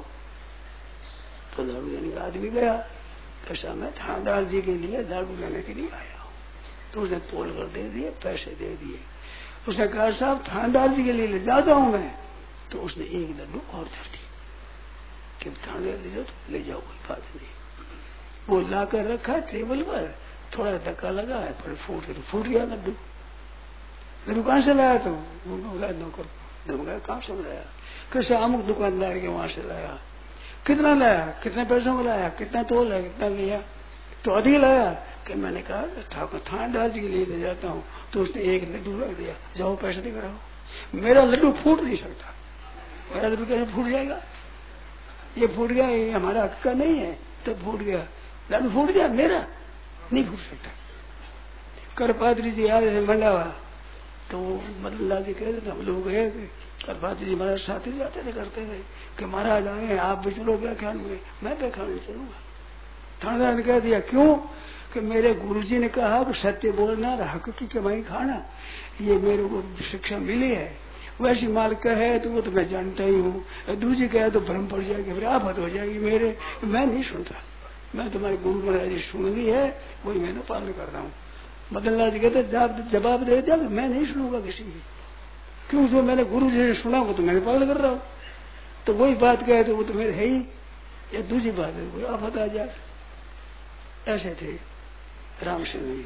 तो लाडू लेने का आदमी गया, कैसा मैं थानेदार जी के लिए लाडू लेने के लिए आया हूँ। तो उसने तोल कर दे दिए, पैसे दे दिए। उसने कहा साहब थानेदार जी के लिए ले जाता हूँ मैं। तो उसने एक लड्डू और धर दी कि थानेदार ले जाओ तो ले जाओ, कोई बात नहीं। वो लाकर रखा टेबल पर, थोड़ा धक्का लगा है पर फूट गया लड्डू। लड्डू कहाँ से लाया? तो नौकर धमकाया, कहाँ से लाया? कैसे अमुक दुकानदार के वहां से लाया। कितना लाया, कितने पैसों में लाया, कितना तोल है, कितना लिया? तो अधिक लाया कि मैंने कहा ठाकुर थानेदार जी के लिए ले जाता हूँ। तो उसने एक लड्डू रख दिया, जाओ पैसे दे कराओ। मेरा लड्डू फूट नहीं सकता, मेरा लड्डू कैसे फूट जाएगा? ये फूट गया, ये हमारा हक का नहीं है, तो फूट गया लड्डू, फूट गया, मेरा नहीं फूट सकता। करपात्री जी आए थे मंडावा, तो मदन लाल जी कहते थे हम लोग गए थे, करपात्री जी महाराज साथ ही जाते थे, करते थे कि महाराज आए आप भी चलो व्याख्यान में, मैं व्याख्यान में चलूंगा। थानेदार ने कह दिया क्यों? कि मेरे गुरुजी ने कहा कि सत्य बोलना और हक की कमाई खाना, ये मेरे को शिक्षा मिली है। वैसी माल कहे तो वो तो मैं जानता ही हूँ, दूसरी कहे तो भ्रम पड़ जाएगी, फिर आफत हो जाएगी मेरे, मैं नहीं सुनता, मैं तुम्हारे गुरु महाराज जी सुन ली है, वही मैंने पालन कर रहा हूँ। मदन लाल जी कहते जवाब दे दिया कि मैं नहीं सुनूंगा किसी की, क्यों? जो मैंने गुरु जी ने सुना वो तो मैंने पालन कर रहा हूँ। तो वही बात कहे तो वो तो मेरे है ही, या दूसरी बात है कोई आफत आ जाए। ऐसे थे राम सिंह जी,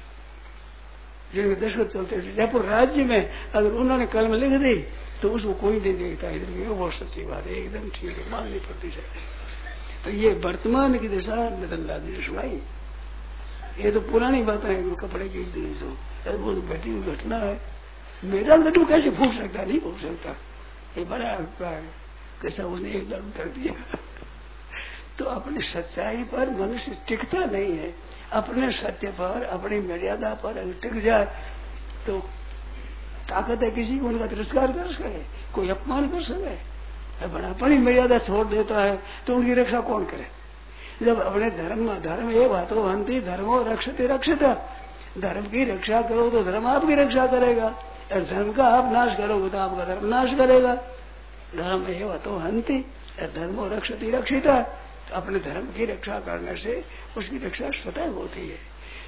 जिनके दशरथ चलते थे जयपुर राज्य में। अगर उन्होंने कलम लिख दी तो उसको कोई नहीं देखता, इधर वो सच्ची बात है, एकदम ठीक है, माननी पड़ती है। तो ये वर्तमान की दशा मदन लाल जी ने सुनाई। ये तो पुरानी बातें हैं, कपड़े की तो वो घटी हुई घटना है। मेरा लड्डू कैसे फूट सकता? नहीं फूट सकता, ये बड़ा अभिप्राय है। कैसा उसने एक लड्डू कर दिया। तो अपनी सच्चाई पर मनुष्य टिकता नहीं है, अपने सत्य पर, अपनी मर्यादा पर अगर टिक जाए तो ताकत है किसी को उनका तिरस्कार कर सके, कोई अपमान कर सके। अपनी मर्यादा छोड़ देता है तो उनकी रक्षा कौन करे? जब अपने धर्म ये बातों हंती धर्मो रक्षते रक्षिता, धर्म की रक्षा करो तो धर्म आपकी रक्षा करेगा, और धर्म का आप नाश करोगे तो आपका धर्म नाश करेगा। धर्म ये बातों हंती धर्मो रक्षती रक्षिता, तो अपने धर्म की रक्षा करने से उसकी रक्षा स्वतः होती है।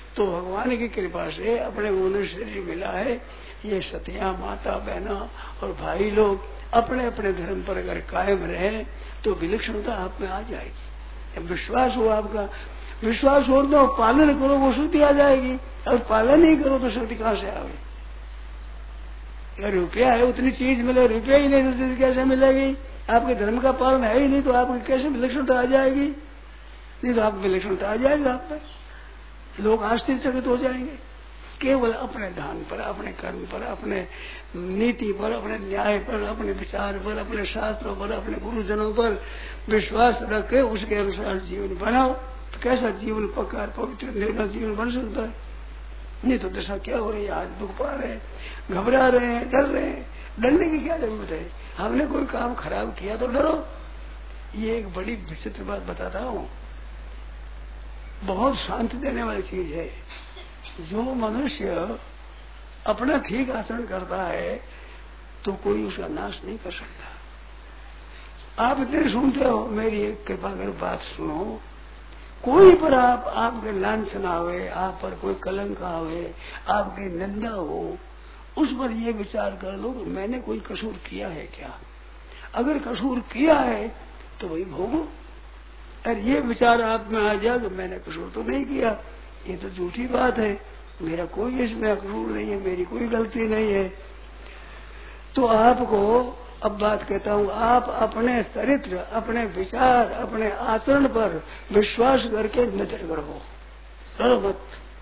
तो भगवान की कृपा से अपने को शरीर मिला है। ये सतिया माता बहना और भाई लोग अपने अपने धर्म पर अगर कायम रहे तो विलक्षणता आप में आ जाएगी। विश्वास हो, आपका विश्वास हो तो पालन करो, वो शक्ति आ जाएगी। और पालन नहीं करो तो शक्ति कहाँ से आवे? अगर रुपया है उतनी चीज मिले, रुपया ही नहीं तो चीज कैसे मिलेगी? आपके धर्म का पालन है ही नहीं तो आपकी कैसे विलक्षणता आ जाएगी? नहीं तो आप विलक्षणता आ जाएगा आप पर, लोग आश्चर्यचकित हो जाएंगे। केवल अपने दान पर, अपने कर्म पर, अपने नीति पर, अपने न्याय पर, अपने विचार पर, अपने शास्त्रों पर, अपने गुरुजनों पर विश्वास रख के उसके अनुसार जीवन बनाओ। तो कैसा जीवन पक्का पवित्र निर्मल जीवन बन सकता है? नहीं तो दशा क्या हो रही है? आज दुख पा रहे हैं, घबरा रहे हैं, डर रहे हैं। डरने की क्या जरूरत है? हमने कोई काम खराब किया तो डरो। ये एक बड़ी विचित्र बात बताता हूँ, बहुत शांति देने वाली चीज है। जो मनुष्य अपना ठीक आचरण करता है तो कोई उसका नाश नहीं कर सकता। आप इतने सुनते हो, मेरी एक कृपा कर बात सुनो। कोई पर आपके लांछना आवे, आप पर कोई कलंक आवे, आपकी निंदा हो, उस पर ये विचार कर लो कि मैंने कोई कसूर किया है क्या? अगर कसूर किया है तो वही भोगो। और ये विचार आप में आ जाए कि मैंने कसूर तो नहीं किया, ये तो झूठी बात है, मेरा कोई इसमें कसूर नहीं है, मेरी कोई गलती नहीं है, तो आपको अब बात कहता हूँ, आप अपने चरित्र, अपने विचार, अपने आचरण पर विश्वास करके नजर करो, डरो मत।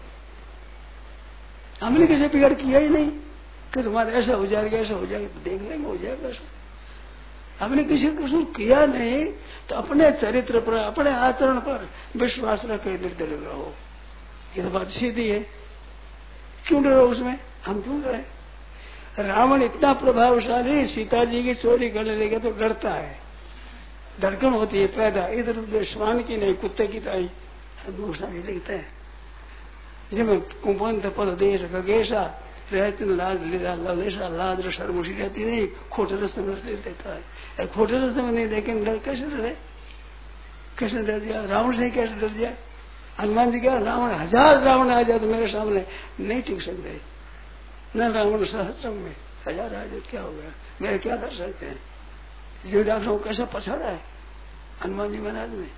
हमने किसी बिगड़ किया ही नहीं कि तुम्हारा ऐसा हो जाएगा, ऐसा हो जाएगा, तो देख लेंगे हो जाएगा ऐसा। हमने किसी कसूर किया नहीं तो अपने चरित्र पर, अपने आचरण पर विश्वास रखे निर्दल रहो। ये तो बात सीधी है। क्यों डरो उसमें? हम क्यों डरे? रावण इतना प्रभावशाली, सीता जी की चोरी करने लगे तो डरता है, धड़कन होती है पैदा। इधर उधर श्वान की नहीं, कुत्ते की ताई दूसरा भी लिखते हैं। जिसमें कुंपंत पद देश खगेशा रहती लाज लेशा, लाज शर्मुशी रहती नहीं, खोटे रस्ते में देता है। खोटे रस्ते में नहीं देखे डर कैसे डरे? कैसे डर दिया? रावण से कैसे डर दिया? हनुमान जी क्या, रावण 1000 रावण आ जाए तो मेरे सामने नहीं टिक सकते, न रावण सहस्त्र में 1000 आ जाए क्या हो गया, मेरे क्या कर सकते हैं? जीव डॉक्टरों को कैसा पछाड़ा है हनुमान जी महाराज में,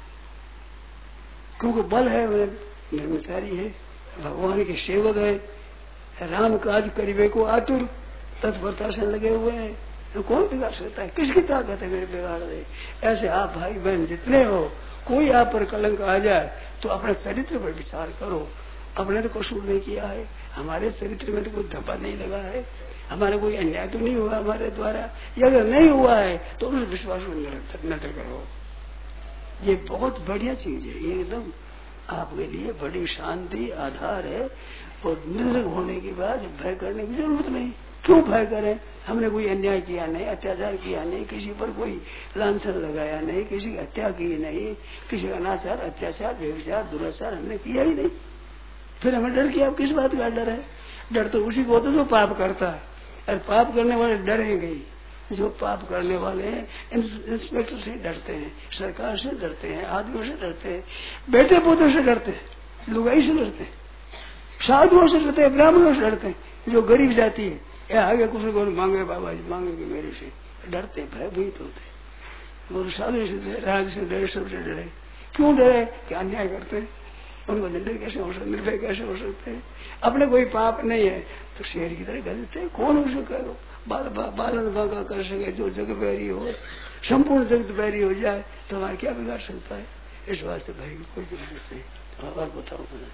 क्योंकि बल है, ब्रह्मचारी है, भगवान के सेवक है, राम काज करीबे को आतुर, तत्परता से लगे हुए हैं। तो कौन बिगाड़ सकता है? किसकी ताकत है मेरे बिगाड़ दे? ऐसे आप भाई बहन जितने हो, कोई आप पर कलंक आ जाए तो अपने चरित्र पर विचार करो। अपने तो कसूर नहीं किया है, हमारे चरित्र में तो कोई धब्बा नहीं लगा है, हमारा कोई अन्याय तो नहीं हुआ हमारे द्वारा, या अगर नहीं हुआ है तो उस विश्वास में नजर करो। ये बहुत बढ़िया चीज है, ये एकदम आपके लिए बड़ी शांति आधार है। और निर्भय होने के बाद भय करने की जरूरत नहीं। क्यों भय करें? हमने कोई अन्याय किया नहीं, अत्याचार किया नहीं, किसी पर कोई लांछन लगाया नहीं, किसी की हत्या की नहीं, किसी का अनाचार, अत्याचार, व्यभिचार, दुराचार हमने किया ही नहीं। फिर हमें डर किया, किस बात का डर है? डर तो उसी को होता जो पाप करता है, और पाप करने वाले डरेंगे ही। जो पाप करने वाले हैं इंस्पेक्टर से डरते हैं, सरकार से डरते हैं, आदमियों से डरते हैं, बेटे पोतों से डरते हैं, लुगाई से डरते हैं, साधुओं से डरते हैं, ब्राह्मणों से डरते हैं। जो गरीब जाती है या आगे कुछ को मांगे, बाबा जी मांगेंगे मेरे से, डरते, भयभीत होते। और साधु से, राज से डरे, सबसे डरे। क्यों डरे? कि अन्याय करते हैं, उनको निर्दय कैसे हो सकते, निर्भय कैसे हो सकते हैं? अपने कोई पाप नहीं है तो शेर की तरह गलत है, कौन उसे करो? बालन बांका कर सके, जो जग बैरी हो, संपूर्ण जगत बैरी हो जाए तो हमारे क्या बिगाड़ सकता है? इस वास्ते भाई कोई जरूरत नहीं। और बताओ मुझे,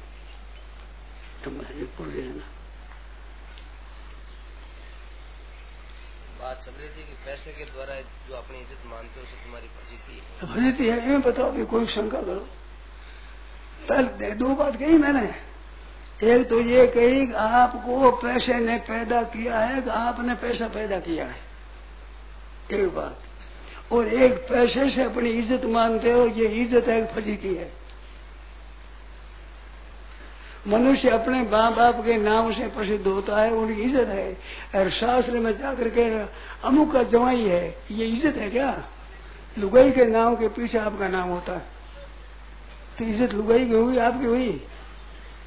तुम है ना बात चल रही थी कि पैसे के द्वारा जो अपनी इज्जत मानते हो उसे तुम्हारी फजीती है। फजीती है, ये बताओ कि कोई शंका करो। पहले 2 बात कही मैंने। एक तो ये कही कि आपको पैसे ने पैदा किया है कि आपने पैसा पैदा किया है, एक बात। और एक पैसे से अपनी इज्जत मानते हो, ये इज्जत है, फजीती है। मनुष्य अपने माँ बाप के नाम से प्रसिद्ध होता है, उनकी इज्जत है। और शास्त्र में जाकर के अमुक का जवाई है, ये इज्जत है क्या? लुगाई के नाम के पीछे आपका नाम होता है तो इज्जत लुगाई की हुई, आपकी हुई?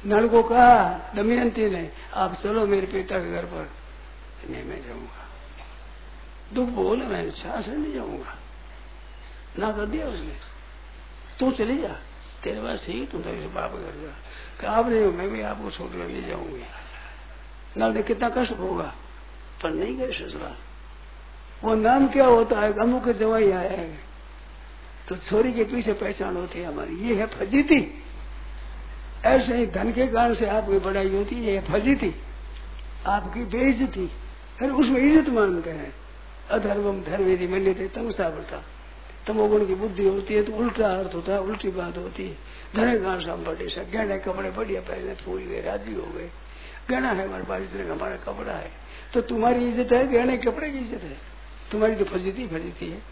नल को कहा दमयंती ने, आप चलो मेरे पिता के घर पर। नहीं, मैं जाऊंगा। दुख बोले, मैं इच्छा से नहीं जाऊंगा। ना कर दिया उसने। तू चली जा, तेरे पास ठीक, तुम तो बाप घर जा। कि आप नहीं हो, मैं भी आपको छोड़कर नहीं जाऊंगी। नल ने कितना कष्ट होगा, पर नहीं गए ससुराल। वो नाम क्या होता है, अमुक जवाई आया है तो छोरी के पीछे पहचान होती है हमारी, ये है फजीती। ऐसे ही धन के कारण से आपकी बढ़ाई होती है, ये फजीती, आपकी बेइज्जती। फिर उसमें इज्जत मानते हैं। अधर्वम धर्मेदि मन्यते तमसा बढ़ता। तमोगुण की बुद्धि होती है तो उल्टा अर्थ होता है, उल्टी बात होती है। धन कारण से हम बढ़े से गहने कपड़े बढ़िया पहने, फूल गए, राजी हो गए। गहना है हमारे पास, इतने हमारा कपड़ा है, तो तुम्हारी इज्जत है, गहने कपड़े की इज्जत है, तुम्हारी तो फजीती फजीती है।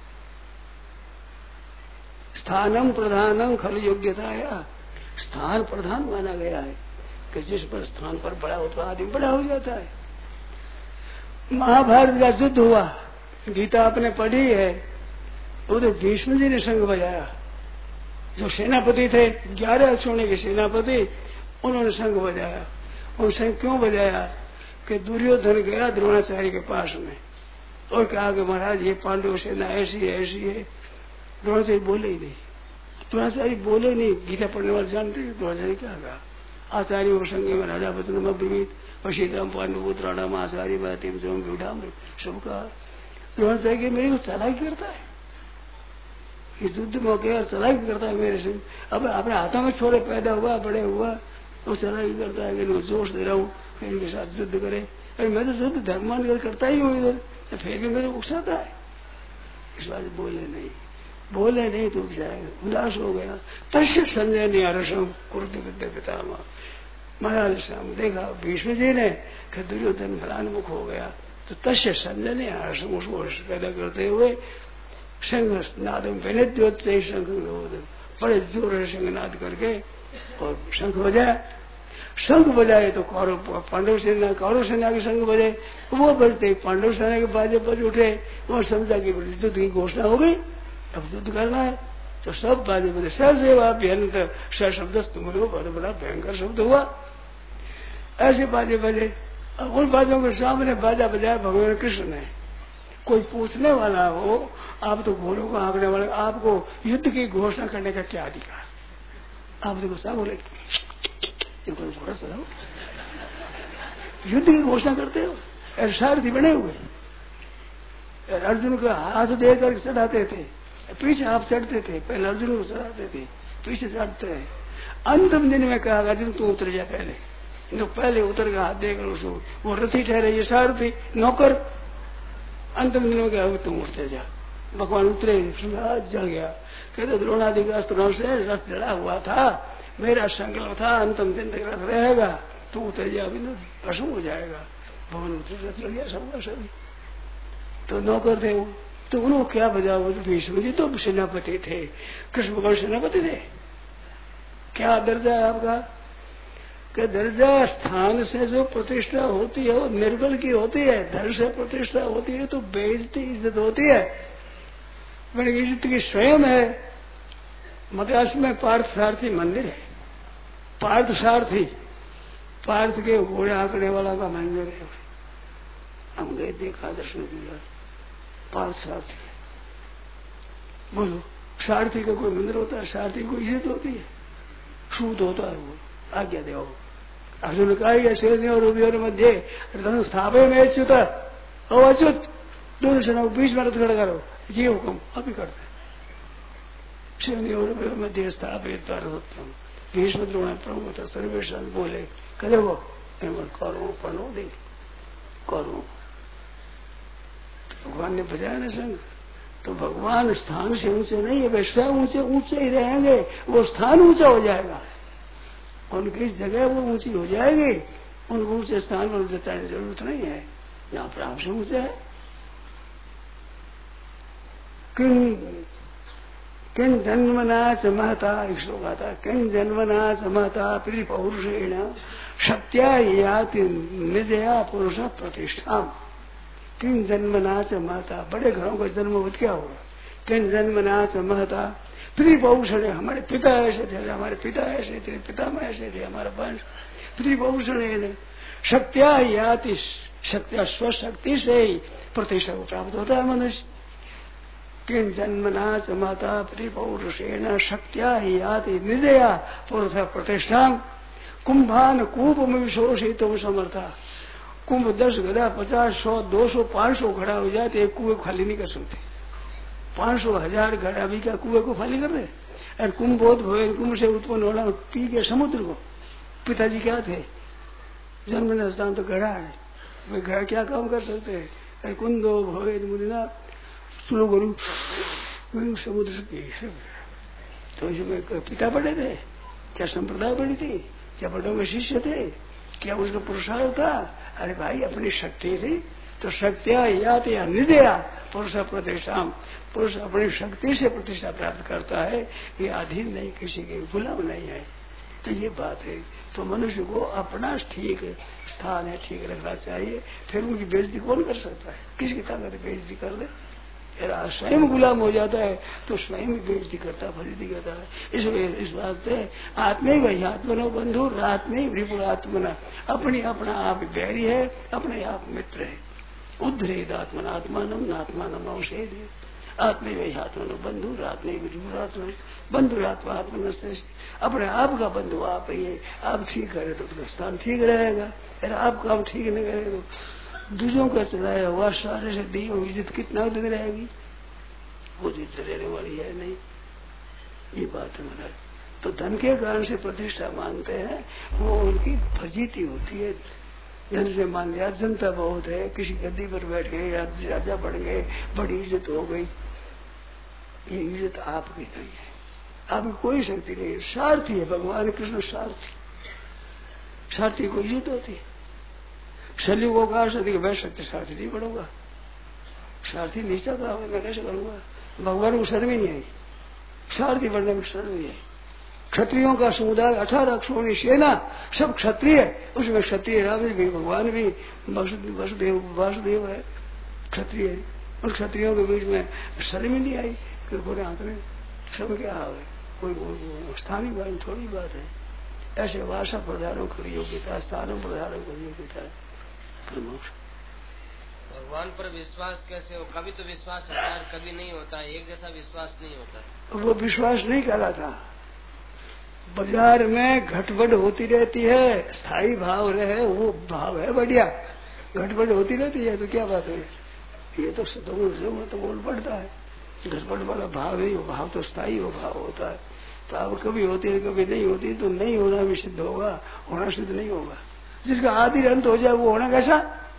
स्थानम प्रधानम खल योग्यता है, स्थान प्रधान माना गया है कि जिस पर स्थान पर बड़ा होता है आदमी बड़ा हो जाता है। महाभारत का युद्ध हुआ, गीता आपने पढ़ी है, उधर भीष्म जी ने शंख बजाया। जो सेनापति थे, 11 अक्षोणी के सेनापति, उन्होंने शंख बजाया। और शंख क्यों बजाया कि दुर्योधन गया द्रोणाचार्य के पास में और कहा कि महाराज ये पांडव सेना ऐसी है, ऐसी है। द्रोणाचार्य बोले ही नहीं, द्रोणाचार्य बोले नहीं। गीता पढ़ने वाले जानते हैं द्रोणाचार्य क्या कहा। आचार्य वो संगे में राजा वचनम अब्रवीत पशीतम पांडुपुत्राणाम आचार्य बातिम स्वयं विढ़ाम सब कहा। द्रोणाचार्य की मेरे को चालाकी करता है, इस युद्ध में गया चालाकी करता है मेरे से। अब अपने हाथों में छोरे पैदा हुआ, बड़े हुआ, वो चालाकी करता है कि जोश दे रहा हूँ इनके साथ युद्ध करे। अरे मैं तो युद्ध धर्मान कर करता ही हूँ इधर, तो फिर भी मेरे उकसाता है। इस बात बोले नहीं तो उदास हो गया। तस्य संजय ने अरसम कुरुति विद्या पितामह। महाराज श्याम देखा भीष्म जी ने कि दुर्योधन फलान्मुख हो गया, तो तस्य संजय ने अरसम उसको पैदा करते हुए शंख नादम विनिद्योत से शंख बड़े जोर से शंखनाद करके और शंख बजाया। शंख बजाए तो कौरव पांडव सेना, कौरव सेना के शंख बजे, वो बजते पांडव सेना के बाजे बज उठे। वो समझा कि युद्ध की घोषणा हो गई, अब युद्ध करना है। तो सब बाजे बजे, ससेवाभ्यंतर स शब्द तुम लोग बड़ा बड़ा भयंकर शब्द हुआ। ऐसे बाजे बजे, अब उन बाजों के सामने बाजा बजाया भगवान कृष्ण ने। कोई पूछने वाला हो, आप तो घोड़ों को आंकने वाले, आपको युद्ध की घोषणा करने का क्या अधिकार? आप तो गुस्सा बोले, घोड़ा चलाओ, युद्ध की घोषणा करते हो। सारथी बने हुए, अर्जुन को हाथ देकर चढ़ाते थे, पीछे आप चढ़ते थे, पहले अर्जुन को चढ़ाते थे, पीछे चढ़ते हैं। अंतिम दिन में कहा अर्जुन तू उतर जा पहले, तो पहले उतर गया, हाथ देकर उसको, वो रथी ठहरे, ये सारथी नौकर। अंतिम दिन में कहा तुम उठते जा। भगवान उतरे, जल गया। कहते द्रोणादि के अस्त्रों से रथ जड़ा हुआ था, मेरा संकल्प था अंतिम दिन तक रथ रहेगा, तू उतर जा, अभी न भस्म हो जाएगा। भगवान उतर रथ लग गया सबका सभी। तो नौकर थे वो, तो उन्होंने क्या बजा, वो तो भीष्म जी तो सेनापति थे, कृष्ण भगवान सेनापति थे। क्या दर्जा है आपका? कि दर्जा स्थान से जो प्रतिष्ठा होती है वो निर्बल की होती है, धन से प्रतिष्ठा होती है तो बेइज्जती इज्जत होती है। मेरी इज्जत की स्वयं है। मद्रास में पार्थ सारथी मंदिर है, पार्थ सारथी, पार्थ के घोड़े आंकने वाला का मंदिर है। हम गए, देखा, दर्शन किया, पार्थ सारथी। बोलो सारथी का कोई मंदिर होता है? सारथी को इज्जत होती है, सूद होता है वो, आज्ञा दे। अर्जुन का और मध्य धन स्थापे में अच्युत अच्युत दोनों सेना बीच में रथ खड़ा करो, ये हुक्म अभी करते और मध्य स्थापित भीष्म द्रोण प्रमुख सर्वेश बोले करे वो करो पढ़ो दे करो। भगवान ने बजाया ना संग, तो भगवान स्थान से ऊंचे नहीं है, वे स्वयं ऊंचे ऊंचे ही रहेंगे। वो स्थान ऊंचा हो जाएगा, उनकी जगह वो ऊंची हो जाएगी, उनको ऊंचे स्थान पर जताने की जरूरत नहीं है, यहाँ पर आपसे ऊंचे है। किन जन्मना च महता, एक श्लोक आता, किन जन्मना च महता प्रिय पौरुषेण सत्या याति निजया पुरुष प्रतिष्ठा। किन जन्मना च महता, बड़े घरों का जन्म क्या होगा? किन जन्मना च महता, त्रिभूषण है, हमारे पिता ऐसे थे, हमारे पिता ऐसे थे, पितामह ऐसे थे, हमारा वंश त्रिभूषण है। शक्त्या ही आती, शक्त्या स्वशक्ति से ही प्रतिष्ठा को प्राप्त होता है मनुष्य। किन जन्मना च माता त्रिपौरुषेण शक्त्या ही आती निजया पुरुष प्रतिष्ठा। कुंभान कूप में विशोषित समर्था। कुंभ 10 गधा 50 100 200 500 घड़ा हो जाते, एक कुएं को खाली नहीं कर सकते। 500 1000 घड़ा भी क्या कुएं को खाली कर दे। और कुंभ बहुत भोजन, कुंभ से उत्पन्न होना पी के समुद्र को। पिताजी क्या थे, जन्म स्थान तो घड़ा है, वे घड़ा क्या काम कर सकते हैं। कुंदो भोजन मुनिना सुनो गुरु समुद्र की। तो इसमें पिता बड़े थे क्या, संप्रदाय बड़ी थी क्या, बड़ों में शिष्य थे क्या, उसका पुरुषार्थ था। अरे भाई अपनी शक्ति थी तो शक्तिया यात या निदया पुरुष प्रतिष्ठा। पुरुष अपनी शक्ति से प्रतिष्ठा प्राप्त करता है, ये अधीन नहीं, किसी के गुलाम नहीं है। तो ये बात है। तो मनुष्य को अपना ठीक स्थान है ठीक रखना चाहिए, फिर उनकी बेइज्जती कौन कर सकता है, किसकी ताकत बेइज्जती कर दे। स्वयं गुलाम हो जाता है तो स्वयं बेइज्जती करता है, फजीती करता है। इसलिए इस बात से आत्मे वही आत्मनो बंधु रात्मे विपुल आत्मना। अपनी अपना आप बैरी है, अपने आप मित्र है। उद्धरेद आत्मना आत्मानम नात्मानम अवशेद। आत्मे वही आत्मनो बंधु रात्मे विपुल आत्मा। बंधु आत्मा आत्मन से अपने आप का बंधु आप ही है। आप ठीक करे तो अपना स्थान ठीक रहेगा, अरे आप काम ठीक नहीं करे तो दूसरों का चलाया हुआ सारे से दी हुई इज्जत कितना दिन रहेगी, वो इज्जत रहने वाली है नहीं। ये बात है महाराज। तो धन के कारण से प्रतिष्ठा मानते हैं, वो उनकी फजीती होती है। धन से मान लिया जनता बहुत है, किसी गद्दी पर बैठ गए, राजा बन गए, बड़ी इज्जत हो गई। ये इज्जत आपकी नहीं है, आपकी कोई शक्ति नहीं है। सारथी है भगवान कृष्ण, सारथी। सारथी को इज्जत होती है। शल्यु को कहा सदी मैं सत्य सारथी नहीं बनूंगा, सारथी नीचा कहा मैं कैसे बनूंगा। भगवान को शर्म ही नहीं आई, सारथी बनने में शर्म नहीं आई। क्षत्रियों का समुदाय 18 अक्षोणी सेना सब क्षत्रिय, उसमें क्षत्रिय राम भी भगवान भी वासुदेव है क्षत्रिय। उन क्षत्रियों के बीच में शर्म ही नहीं आई कि पूरे हाथ में सब क्या है, कोई स्थानीय बात थोड़ी बात है। ऐसे भाषा प्रधानों की योग्यता, स्थानों प्रधानों की योग्यता है। भगवान पर विश्वास कैसे हो, कभी तो विश्वास होता है कभी नहीं होता है, एक जैसा विश्वास नहीं होता। वो विश्वास नहीं कहलाता। बाजार में घटबढ़ होती रहती है, स्थायी भाव रहे वो भाव है बढ़िया। घटबढ़ होती रहती है तो क्या बात है, ये तो तो बोल पड़ता है। घटबढ़ वाला भाव नहीं, वो भाव तो स्थायी वो भाव होता है। तो अब कभी होती है कभी नहीं होती, तो नहीं होना भी सिद्ध होगा, होना सिद्ध नहीं होगा। जिसका आदि अंत हो जाए वो होना कैसा।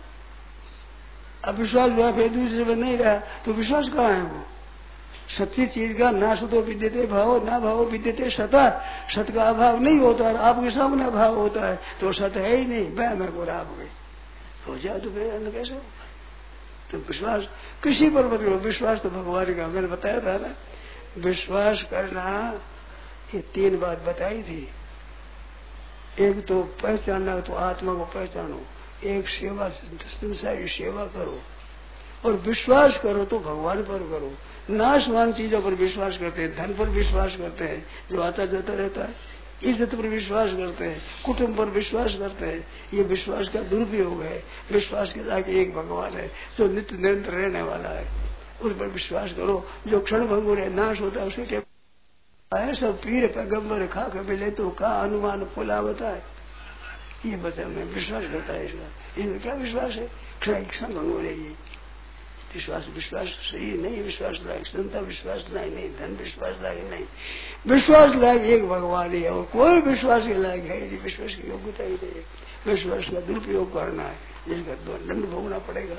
अब विश्वास हुआ फिर दूसरे में नहीं रहा तो विश्वास कहाँ है। वो सच्ची चीज का ना सतो विद्यते भाव ना भाव विद्यते सता। सत का अभाव नहीं होता है, आपके सामने अभाव होता है तो सत है ही नहीं। वह मैं को आप गई हो जाए तो फिर अंत कैसे होगा। तो विश्वास किसी पर मत करो, विश्वास तो भगवान का मैंने बताया था ना। विश्वास करना ये 3 बात बताई थी। एक तो पहचानना, तो आत्मा को पहचानो। एक सेवा, संसार की सेवा करो। और विश्वास करो तो भगवान पर करो। नाशवान चीजों पर विश्वास करते हैं, धन पर विश्वास करते हैं जो आता जाता रहता है, इज्जत पर विश्वास करते हैं, कुटुंब पर विश्वास करते हैं। ये विश्वास का दुरुपयोग है। विश्वास के आगे एक भगवान है जो नित्य निरंतर रहने वाला है, उस पर विश्वास करो। जो क्षण भंगुर है, नाश होता है, उसे क्या है। सब पीर पैगम्बर खा के मिले तो का अनुमान फुलावता है। ये बचा में विश्वास करता है इसका। इसमें क्या विश्वास है, क्षण भंगुर है। ये विश्वास सही नहीं, विश्वास लायक संता विश्वास लायक नहीं, धन विश्वास लायक नहीं। विश्वास लायक एक भगवान ही है और कोई विश्वास के लायक है नहीं। विश्वास की योग्यता ही नहीं। विश्वास का दुरुपयोग करना है जिसका दंड भोगना पड़ेगा।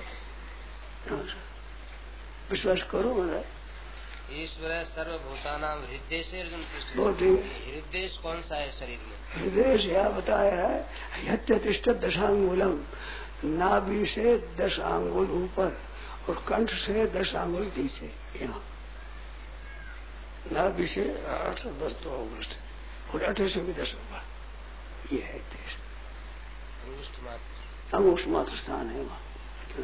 विश्वास करो महाराज। ईश्वर सर्वभूतानां हृदय से हृदय कौन सा है शरीर में। हृदय से यह बताया है यत्यतिष्ठ दशांगुलम, नाभि से 10 आंगुल ऊपर और कंठ से 10 आंगुल नीचे। यहाँ नाभि से 8 10 2 अंगुल और 8 से भी 10 ऊपर। ये है देश अंगुष्ठ मात्र स्थान है।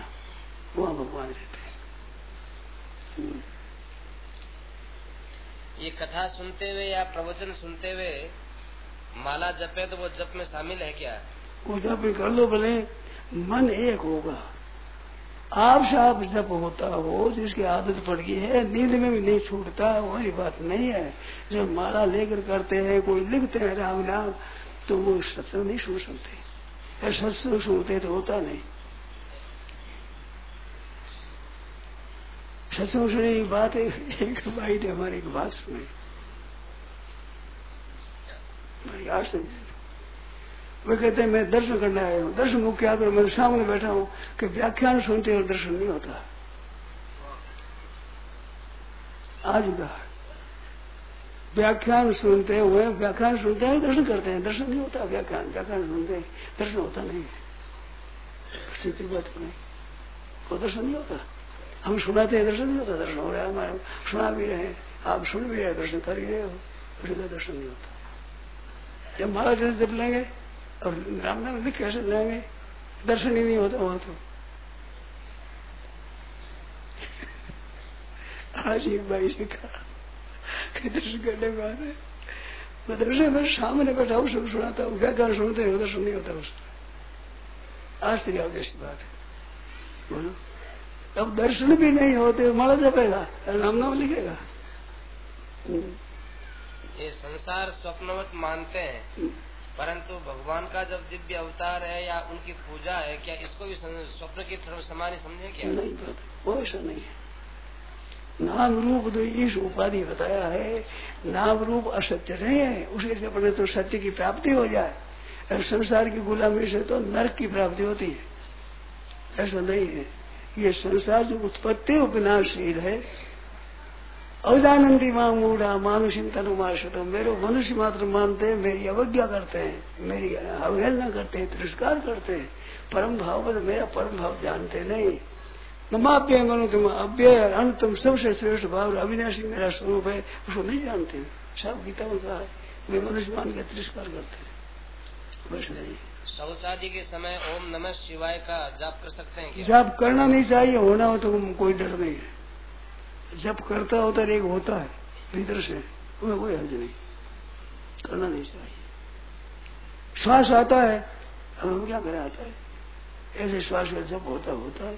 वहाँ भगवान रहते हैं। ये कथा सुनते हुए या प्रवचन सुनते हुए माला जपे तो वो जप में शामिल है क्या? वो जप कर लो भले, मन एक होगा। आपसे आप जप होता हो, जिसकी आदत पड़ गई है, नींद में भी नहीं छूटता, वही बात नहीं है। जब माला लेकर करते हैं, कोई लिखते हैं राम नाम, तो वो सत्संग नहीं सुन सकते। सत्संग सुनते तो होता नहीं। सत्संग सुनी की बात है, एक भाई ने हमारी एक बात सुनी, वे कहते हैं मैं दर्शन करने आया हूँ। दर्शन मुख्य आकर मैं सामने बैठा हूँ कि व्याख्यान सुनते और दर्शन नहीं होता। आज का व्याख्यान सुनते हुए, व्याख्यान सुनते हैं दर्शन करते हैं, दर्शन नहीं होता। व्याख्यान सुनते हैं दर्शन होता नहीं है। बात नहीं, वो दर्शन नहीं होता। हम सुनाते हैं दर्शन नहीं होता। दर्शन हो रहा है हमारे, सुना भी रहे, आप सुन भी रहे, दर्शन कर ही रहे हो, उसका दर्शन नहीं होता। जब माला जप लेंगे और राम नाम भी कैसे लेंगे, दर्शन ही नहीं होता वहां तो। आज एक भाई से कहा कि दर्शन करने को आते, मैं दर्शन में सामने बैठा हूँ, सब सुनाता हूँ, व्याख्यान सुनते हैं, दर्शन नहीं होता उसका। आज तेरी आगे ऐसी बात है, बोलो। अब दर्शन भी नहीं होते, माला जपेगा, राम नाम लिखेगा। ये संसार स्वप्नवत मानते हैं, परंतु भगवान का जब दिव्य अवतार है या उनकी पूजा है, क्या इसको भी स्वप्न की तरफ समान समझे क्या? नहीं, वो ऐसा नहीं है। नाम रूप तो इस उपाधि बताया है, नाम रूप असत्य नहीं है, उसके से अपने तो सत्य की प्राप्ति हो जाए। और संसार की गुलामी से तो नरक की प्राप्ति होती है, ऐसा नहीं है। ये संसार जो उत्पत्ति विनाशशील है। अवदानंदी मां मूढ़ा मानुषी तनुमाशतो, मेरे मनुष्य मात्र मानते हैं, मेरी अवज्ञा करते हैं, मेरी अवहेलना करते हैं, तिरस्कार करते हैं। परम भाव में मेरा परम भाव जानते नहीं। ममाप्य मनु तुम अव्यय अंतम सबसे श्रेष्ठ भाव अविनाशी मेरा स्वरूप है, उसको नहीं जानते हैं। सब गीता में कहा है, वे मनुष्य मान के तिरस्कार करते हैं, वैसे नहीं। शौचादि के समय ओम नमः शिवाय का जाप कर सकते हैं क्या? जाप करना नहीं चाहिए, होना हो तो कोई डर नहीं है। जब करता होता एक होता है भीतर से, उन्हें कोई हर्ज नहीं, करना नहीं चाहिए। श्वास आता है, हम क्या करें, आता है, ऐसे श्वास का जब होता है।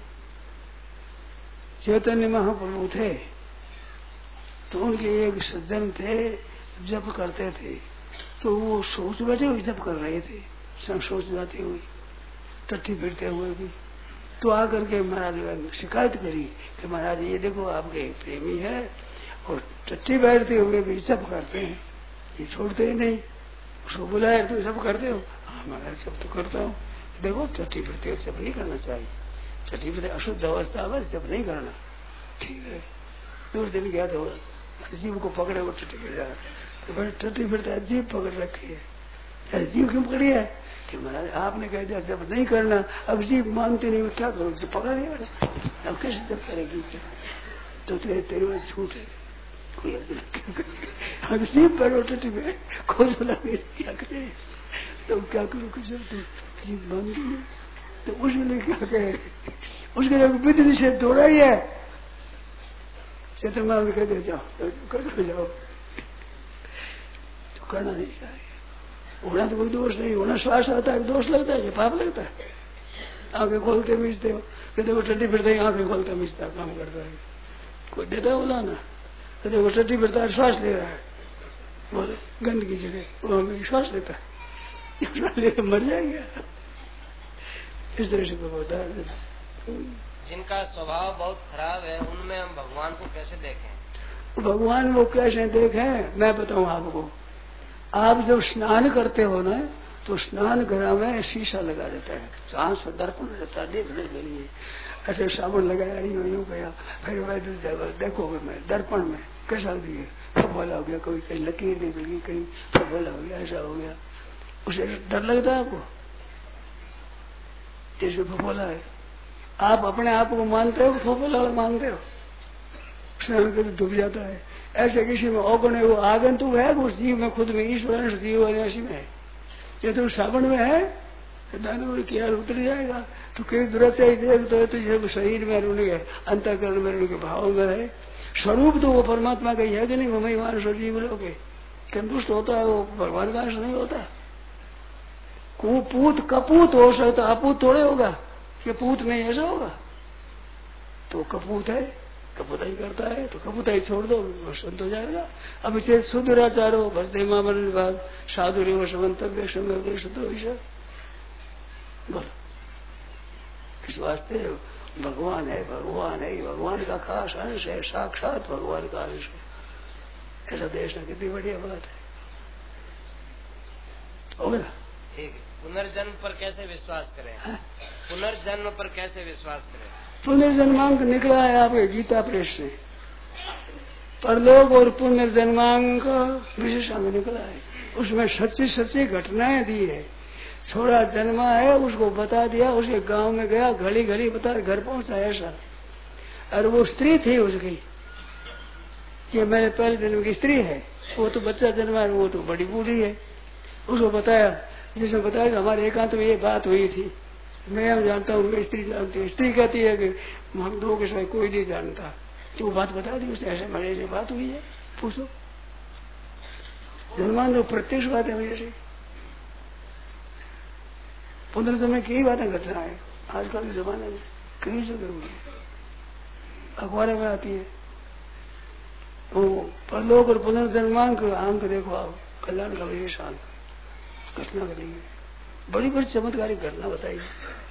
चैतन्य महाप्रभु थे तो उनके एक सज्जन थे, जप करते थे, तो वो सोच बैठे हुए जप कर रहे थे, सोच जाते हुए, टट्टी फिरते हुए भी। तो आकर के महाराज ने शिकायत करी कि महाराज ये देखो आपके प्रेमी है और टट्टी बैठते हुए भी जप करते हैं, ये छोड़ते ही नहीं। उसको बुलाया, तुम जप करते हो? हाँ महाराज जप तो करता हूँ। देखो टट्टी फिरते हुए जप नहीं करना चाहिए, टट्टी फिरते अशुद्ध अवस्था बस जप नहीं करना। ठीक है, 2 दिन गया तो जीव को पकड़े, वो टट्टी फिर जा, तो बड़े टट्टी फिरते जीव पकड़ रखी है। जीव क्यों पकड़ी है कि महाराज आपने कह दिया जब नहीं करना, अब जीव मानते नहीं, क्या करो, पकड़ दिया, अब कैसे जब करेगी? तो तेरे में छूट है कोई, अब जीव पैरो टट्टी में खोज क्या करे, तो क्या करो कि जब तो जीव मानती है, तो उसके लिए क्या कहे, उसके लिए विधि निषेध थोड़ा ही है। चेतन कह दे जाओ, कर जाओ, तो करना नहीं चाहिए। होना तो कोई दोष नहीं, होना श्वास आता है, दोष लगता है, ये पाप लगता है। आंखें खोलते मिचते हो, कहते वो टट्टी फिरता है, आंखें खोलता मिचता काम करता है, कोई देता है बोला ना, कहते वो टट्टी फिरता है, श्वास ले रहा है, बोले गंदगी जगह वो हमें श्वास लेता है, श्वास लेकर मर जाएंगे। इस तरह से होता है। जिनका स्वभाव बहुत खराब है, उनमें हम भगवान को कैसे देखें? भगवान वो कैसे देखें, मैं बताऊं आपको। आप जब स्नान करते हो ना, तो स्नान घर में शीशा लगा देता है, सांस पर दर्पण रहता है देखने के लिए। ऐसे साबुन लगाया, यूं गया, फिर मैं देखोगे मैं दर्पण में कैसा दिए, फफोला हो गया, कोई कहीं लकीर नहीं मिली, कहीं फफोला हो गया, ऐसा हो गया, उसे डर लगता है आपको? जैसे फफोला है, आप अपने आप को मानते हो, फफोला मानते हो, स्नान करके डूब जाता है। ऐसे किसी में औगुण है, वो आगंतुक है, उस जीव में खुद में ईश्वर जीव अविनाशी में है। ये तो सावन में है, दानव किया उतर जाएगा, तो कई दुरत्या देख तो शरीर में उनके अंतःकरण में उनके भाव में है, स्वरूप तो वो परमात्मा का ही है कि नहीं। ममई मानस जीव लोग दुष्ट होता है वो भगवान का अंश नहीं होता। कुपूत कपूत हो सकता, अपूत थोड़े होगा कि पूत नहीं ऐसा होगा। तो कपूत है, कपूताई करता है तो कपूताई छोड़ दो, संत हो जाएगा। अब इसे शुद्धाचारो भजते मामन विभाग साधु रेव समन्तव्य समय शुद्ध। बोलो इस वास्ते भगवान है, भगवान है, भगवान का खास अंश है, साक्षात भगवान का अंश है। ऐसा देश में कितनी बढ़िया बात है। हो गया। ठीक। पुनर्जन्म पर कैसे विश्वास करें? पुनर्जन्म पर कैसे विश्वास करें? पुनर्जन्मांक निकला है आपके गीता प्रेस से, परलोक और पुनर्जन्मांक विशेषांक निकला है। उसमें सच्ची सच्ची घटनाएं दी है। छोरा जन्मा है उसको बता दिया, उसके गांव में गया, घड़ी घड़ी बता घर पहुंचा ऐसा। और वो स्त्री थी उसकी कि मेरे पहले जन्म की स्त्री है, वो तो बच्चा जन्मा है, वो तो बड़ी बूढ़ी है। उसको बताया, जिसने बताया कि हमारे एकांत में ये बात हुई थी, मैं जानता हूँ, मैं स्त्री जानती हूँ। स्त्री कहती है कि हम दो के सिवाय कोई नहीं जानता। तो वो बात बता दी उसने, ऐसे मेरे से बात हुई है, पूछो। जन्मान तो प्रत्यक्ष बात है मेरे से। पुनर्जन्म की बातें घट रहा है आजकल के जमाने में, कई जगह हुई अखबार में आती है। वो परलोक और पुनर्जन्मांक अंक देखो आप, कल्याण का विशेष अंक घटना करेंगे, बड़ी बड़ी चमत्कारिक घटना बताइए।